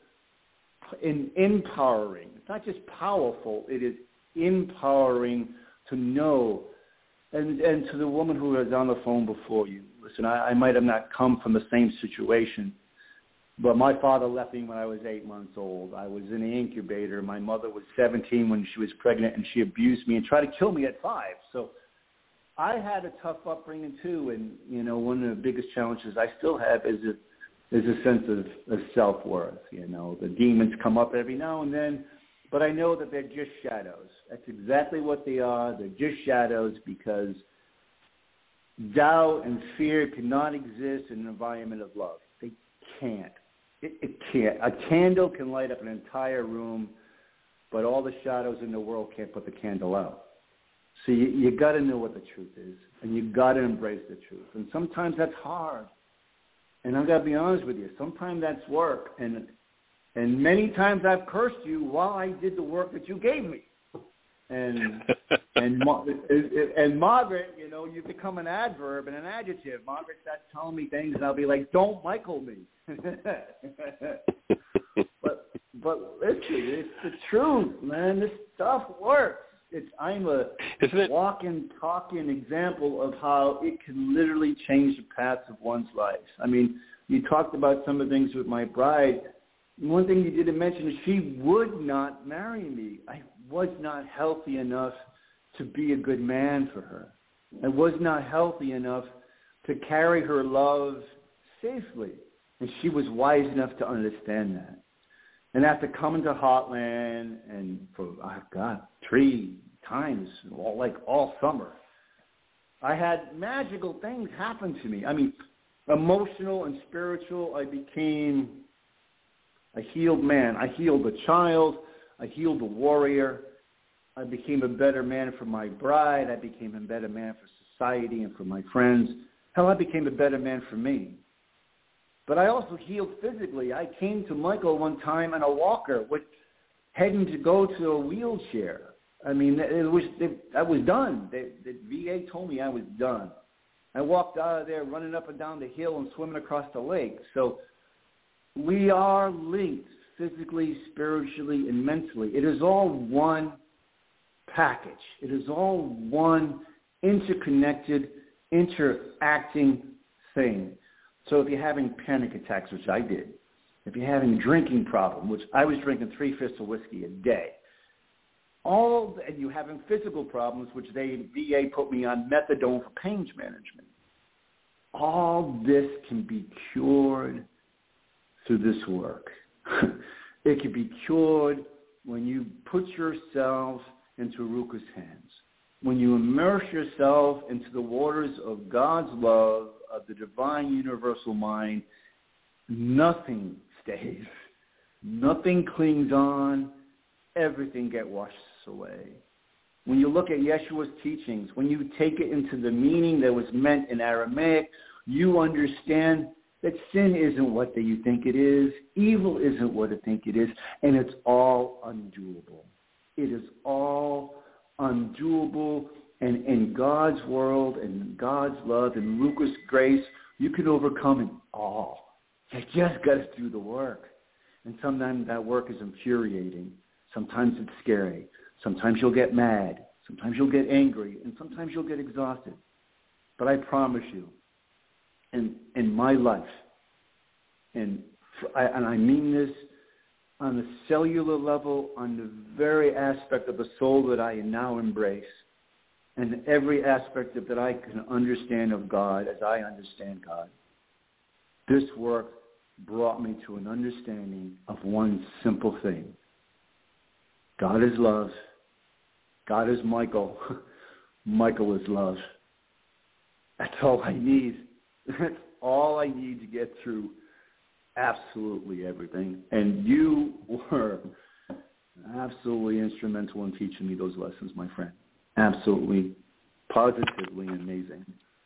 empowering. It's not just powerful, it is empowering to know And to the woman who was on the phone before you, listen, I might have not come from the same situation, but my father left me when I was 8 months old. I was in the incubator. My mother was 17 when she was pregnant, and she abused me and tried to kill me at 5. So I had a tough upbringing too, and one of the biggest challenges I still have is a sense of self-worth. The demons come up every now and then, but I know that they're just shadows. That's exactly what they are. They're just shadows, because doubt and fear cannot exist in an environment of love. They can't. It can't. A candle can light up an entire room, but all the shadows in the world can't put the candle out. So you got to know what the truth is, and you got to embrace the truth. And sometimes that's hard. And I've got to be honest with you. Sometimes that's work. And many times I've cursed you while I did the work that you gave me. And Margaret, you become an adverb and an adjective. Margaret starts telling me things, and I'll be like, "Don't Michael me." but listen, it's the truth, man. This stuff works. I'm a walking, talking example of how it can literally change the path of one's life. I mean, you talked about some of the things with my bride. One thing you didn't mention is she would not marry me. I was not healthy enough to be a good man for her. I was not healthy enough to carry her love safely. And she was wise enough to understand that. And after coming to Heartland, and for, 3 times, all summer, I had magical things happen to me. I mean, emotional and spiritual. I became a healed man. I healed a child. I healed a warrior. I became a better man for my bride. I became a better man for society and for my friends. Hell, I became a better man for me. But I also healed physically. I came to Michael one time on a walker, heading to go to a wheelchair. I mean, I was done. The VA told me I was done. I walked out of there running up and down the hill and swimming across the lake. So we are linked physically, spiritually, and mentally. It is all one package. It is all one interconnected, interacting thing. So if you're having panic attacks, which I did, if you're having a drinking problem, which I was drinking 3 fists of whiskey a day, and you're having physical problems, which VA put me on methadone for pain management, all this can be cured through this work. It can be cured when you put yourself into Ruka's hands, when you immerse yourself into the waters of God's love, of the divine universal mind. Nothing stays. Nothing clings on. Everything gets washed away. When you look at Yeshua's teachings, when you take it into the meaning that was meant in Aramaic, you understand that sin isn't what you think it is, evil isn't what you think it is, and it's all undoable. It is all undoable, and in God's world and God's love and Ruka's grace, you can overcome it all. You just got to do the work. And sometimes that work is infuriating. Sometimes it's scary. Sometimes you'll get mad. Sometimes you'll get angry. And sometimes you'll get exhausted. But I promise you, in my life, and I mean this on the cellular level, on the very aspect of the soul that I now embrace, and every aspect of that I can understand of God as I understand God, this work brought me to an understanding of one simple thing. God is love. God is Michael. Michael is love. That's all I need. That's all I need to get through absolutely everything. And you were absolutely instrumental in teaching me those lessons, my friend. Absolutely, positively amazing.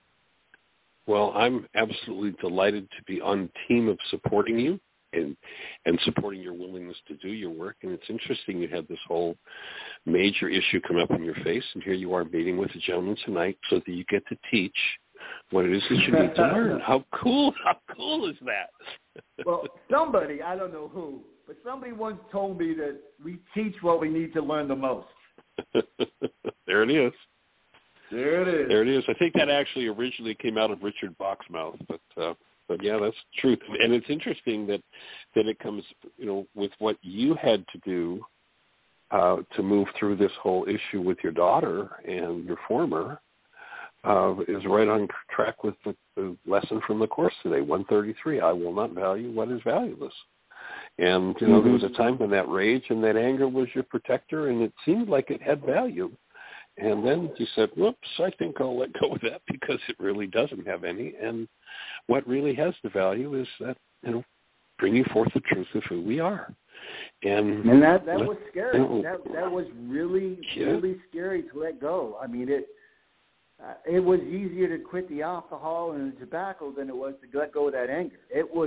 Well, I'm absolutely delighted to be on the team of supporting you and supporting your willingness to do your work. And it's interesting you had this whole major issue come up in your face, and here you are meeting with a gentleman tonight so that you get to teach what it is that you need to learn. How cool is that? Well, somebody, I don't know who, but somebody once told me that we teach what we need to learn the most. There it is. There it is. There it is. I think that actually originally came out of Richard Bach's mouth, but yeah, that's the truth. And it's interesting that it comes, with what you had to do to move through this whole issue with your daughter and your former is right on track with the lesson from the course today, 133. I will not value what is valueless. And, there was a time when that rage and that anger was your protector, and it seemed like it had value. And then you said, whoops, I think I'll let go of that because it really doesn't have any. And what really has the value is that, bringing forth the truth of who we are. And that was scary. That was really, really scary to let go. I mean, it was easier to quit the alcohol and the tobacco than it was to let go of that anger. It was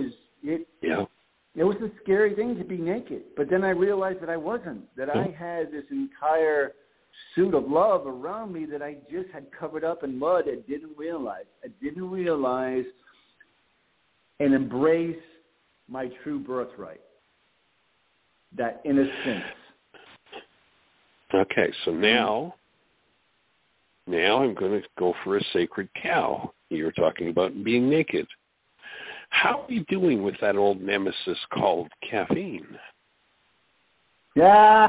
a scary thing to be naked. But then I realized that I wasn't, that I had this entire suit of love around me that I just had covered up in mud and didn't realize. I didn't realize and embrace my true birthright, that innocence. Okay, so now I'm going to go for a sacred cow. You were talking about being naked. How are you doing with that old nemesis called caffeine? Yeah.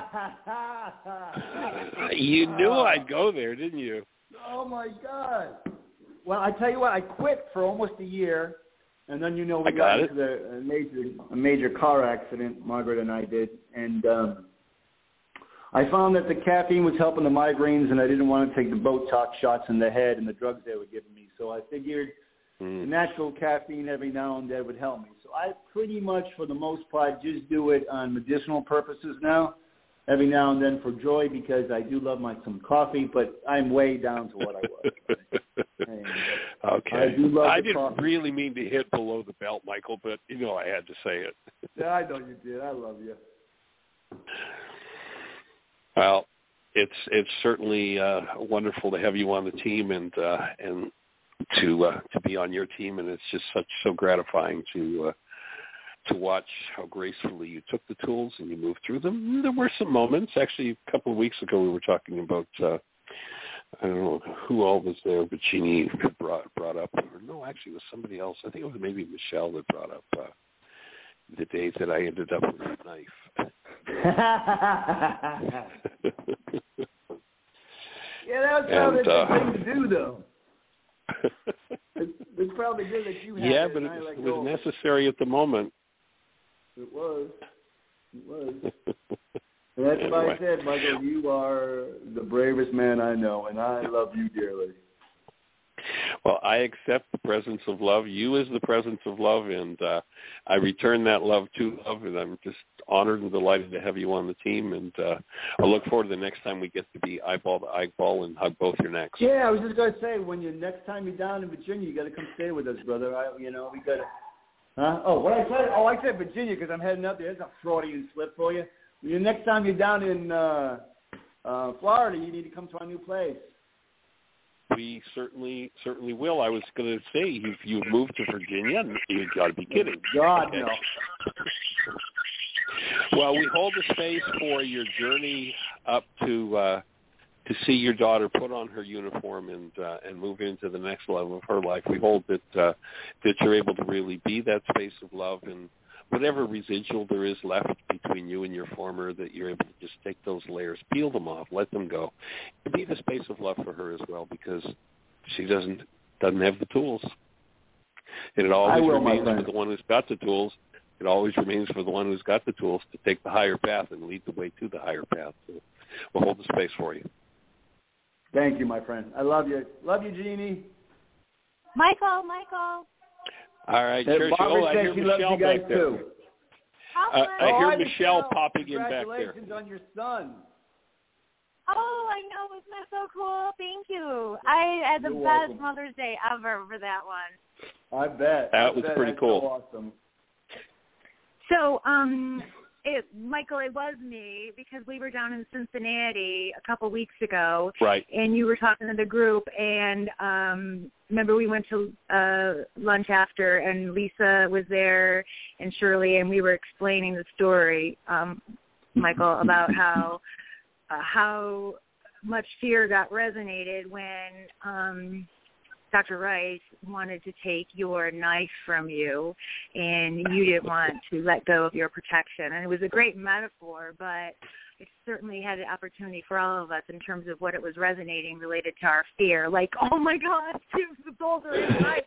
You knew I'd go there, didn't you? Oh, my God. Well, I tell you what, I quit for almost a year, and then, we got into a major car accident, Margaret and I did, and I found that the caffeine was helping the migraines, and I didn't want to take the Botox shots in the head and the drugs they were giving me, so I figured natural caffeine every now and then would help me. So I pretty much, for the most part, just do it on medicinal purposes now, every now and then for joy, because I do love some coffee, but I'm way down to what I was. Okay. I didn't really mean to hit below the belt, Michael, but I had to say it. Yeah, I know you did. I love you. Well, it's certainly wonderful to have you on the team and to be on your team, and it's just so gratifying to watch how gracefully you took the tools and you moved through them. There were some moments. Actually, a couple of weeks ago, we were talking about I don't know who all was there, but Jeannie brought up. Or no, actually, it was somebody else. I think it was maybe Michelle that brought up the day that I ended up with a knife. Yeah, that was probably a good thing to do, though. It's probably good that you had it. Yeah, but it was necessary at the moment. It was. And that's why I said, Michael, you are the bravest man I know, and I love you dearly. Well, I accept the presence of love. You is the presence of love, and I return that love to love, and I'm just honored and delighted to have you on the team, and I look forward to the next time we get to be eyeball to eyeball and hug both your necks. Yeah, I was just going to say, next time you're down in Virginia, you got to come stay with us, brother. We got to. Huh? Oh, what I said? Oh, I said Virginia because I'm heading up there. There's a Freudian slip for you. Next time you're down in Florida, you need to come to our new place. We certainly will. I was going to say, if you moved to Virginia, you've got to be kidding. God, no. Well, we hold the space for your journey up to see your daughter put on her uniform and move into the next level of her life. We hold that you're able to really be that space of love, and whatever residual there is left between you and your former, that you're able to just take those layers, peel them off, let them go, and be the space of love for her as well, because she doesn't have the tools. And it always remains for the one who's got the tools. It always remains for the one who's got the tools to take the higher path and lead the way to the higher path. So we'll hold the space for you. Thank you, my friend. I love you. Love you, Jeannie. Michael. All right, sure. Oh, I hear Michelle back there. Too. I hear Michelle popping in back there. Congratulations on your son. Oh, I know. Isn't that so cool? Thank you. I had the best Mother's Day ever for that one. I bet. That was pretty cool. So awesome. So, Michael, it was me because we were down in Cincinnati a couple weeks ago. Right. And you were talking to the group, and remember we went to lunch after, and Lisa was there and Shirley, and we were explaining the story, Michael, about how much fear got resonated when Dr. Rice wanted to take your knife from you, and you didn't want to let go of your protection. And it was a great metaphor, but it certainly had an opportunity for all of us in terms of what it was resonating related to our fear. Like, oh, my God, the boulder is right.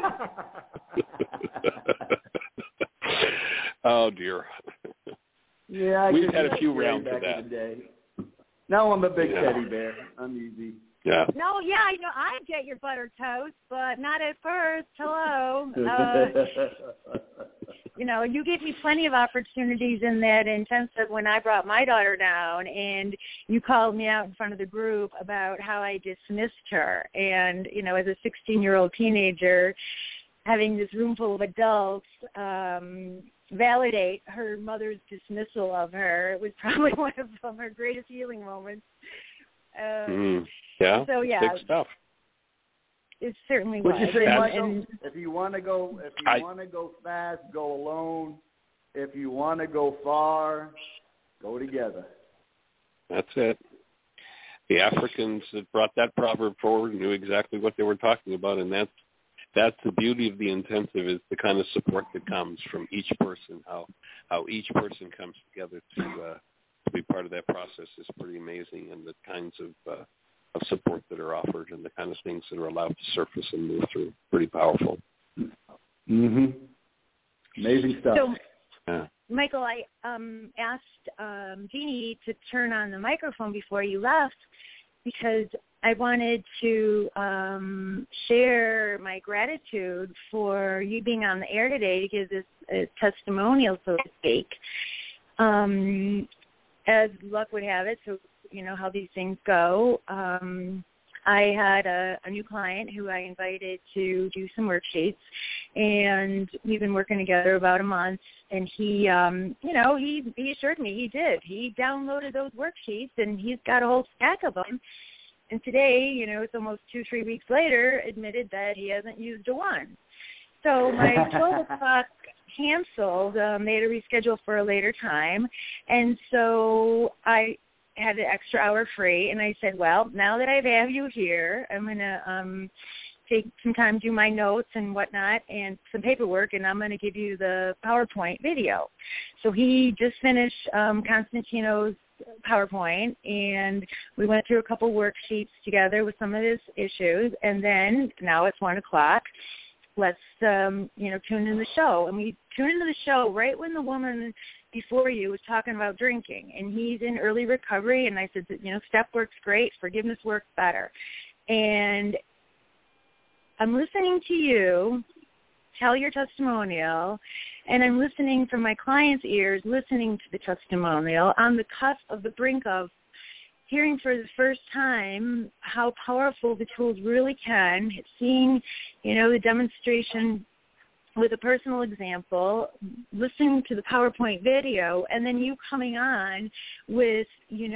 Oh, dear. Yeah, we've had a few rounds of that. Now I'm a big teddy bear. I'm easy. Yeah. No, yeah, I know. I get your buttered toast, but not at first. Hello. You gave me plenty of opportunities in that intensive when I brought my daughter down, and you called me out in front of the group about how I dismissed her. And, as a 16-year-old teenager, having this room full of adults validate her mother's dismissal of her, it was probably one of her greatest healing moments. Yeah. So yeah, big stuff. It certainly was. Would you say, Michael? If you want to go fast, go alone. If you want to go far, go together. That's it. The Africans that brought that proverb forward knew exactly what they were talking about, and that's the beauty of the intensive, is the kind of support that comes from each person. How each person comes together to be part of that process is pretty amazing, and the kinds of support that are offered and the kind of things that are allowed to surface and move through. Pretty powerful. Mm-hmm. Amazing stuff. So, yeah. Michael, I asked Jeannie to turn on the microphone before you left because I wanted to share my gratitude for you being on the air today to give this a testimonial, so to speak. As luck would have it, so you know how these things go. I had a new client who I invited to do some worksheets, and we've been working together about a month. And he assured me he did. He downloaded those worksheets, and he's got a whole stack of them. And today, it's almost 2-3 weeks later, admitted that he hasn't used a one. So my 12 o'clock canceled. They had to reschedule for a later time, and so I had an extra hour free, and I said, well, now that I have you here, I'm going to take some time, do my notes and whatnot and some paperwork, and I'm going to give you the PowerPoint video. So he just finished Constantino's PowerPoint, and we went through a couple worksheets together with some of his issues, and then now it's 1 o'clock. Let's, tune in the show. And we tuned into the show right when the woman before you was talking about drinking, and he's in early recovery, and I said, step works great, forgiveness works better. And I'm listening to you tell your testimonial, and I'm listening from my client's ears, listening to the testimonial on the cusp of the brink of hearing for the first time how powerful the tools really can, seeing, the demonstration with a personal example, listening to the PowerPoint video, and then you coming on with,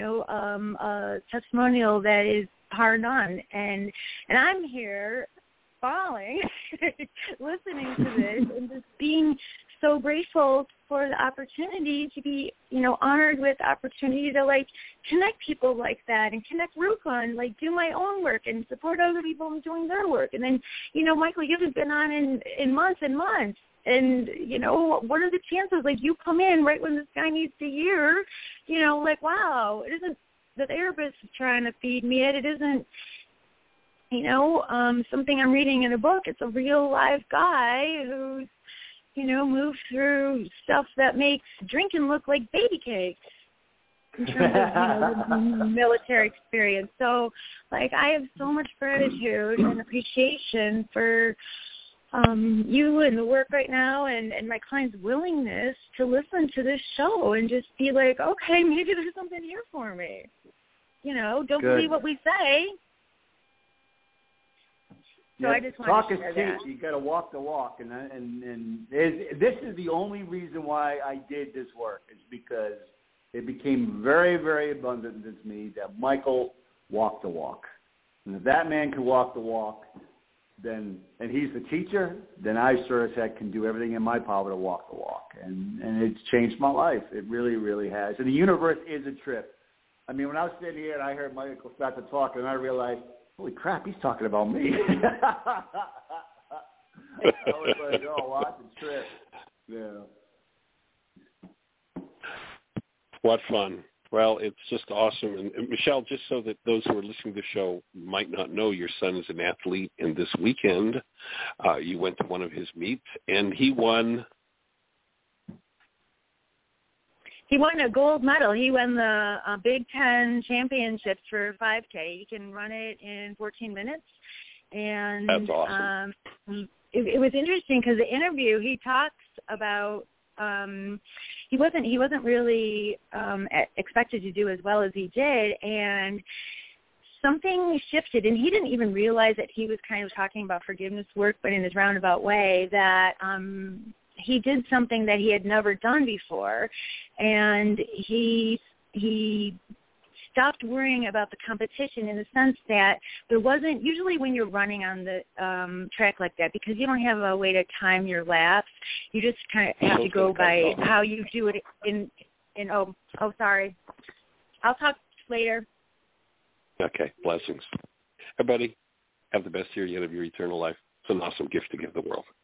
a testimonial that is hard on. And I'm here falling, listening to this, and just being so grateful for the opportunity to be, honored with the opportunity to, connect people like that and connect Ruka and, do my own work and support other people in doing their work. And then, Michael, you haven't been on in months and months. And, what are the chances? You come in right when this guy needs to hear, wow, it isn't the therapist trying to feed me it. It isn't, something I'm reading in a book. It's a real live guy who's, moved through stuff that makes drinking look like baby cakes in terms of, the military experience. So, I have so much gratitude and appreciation for you and the work right now and my client's willingness to listen to this show and just be like, okay, maybe there's something here for me. Don't Good. believe what we say. So I just talk to is share cheap. that. You got to walk the walk, and this is the only reason why I did this work. Is because it became very, very abundant to me that Michael walked the walk, and if that man can walk the walk, and he's the teacher, then I sure as heck can do everything in my power to walk the walk, and it's changed my life. It really, really has. And the universe is a trip. I mean, when I was sitting here and I heard Michael start to talk, and I realized, holy crap, he's talking about me. I was like, oh, what a trip. Yeah. What fun. Well, it's just awesome. And Michelle, just so that those who are listening to the show might not know, your son is an athlete, and this weekend you went to one of his meets, and he won. He won a gold medal. He won the Big Ten Championships for 5K. You can run it in 14 minutes. And that's awesome. It was interesting because the interview, he talks about he wasn't really expected to do as well as he did, and something shifted, and he didn't even realize that he was kind of talking about forgiveness work, but in his roundabout way, that he did something that he had never done before, and he stopped worrying about the competition in the sense that there wasn't, usually when you're running on the track like that, because you don't have a way to time your laps, you just kind of have to go by how you do it in sorry. I'll talk later. Okay, blessings. Everybody, have the best year yet of your eternal life. It's an awesome gift to give the world.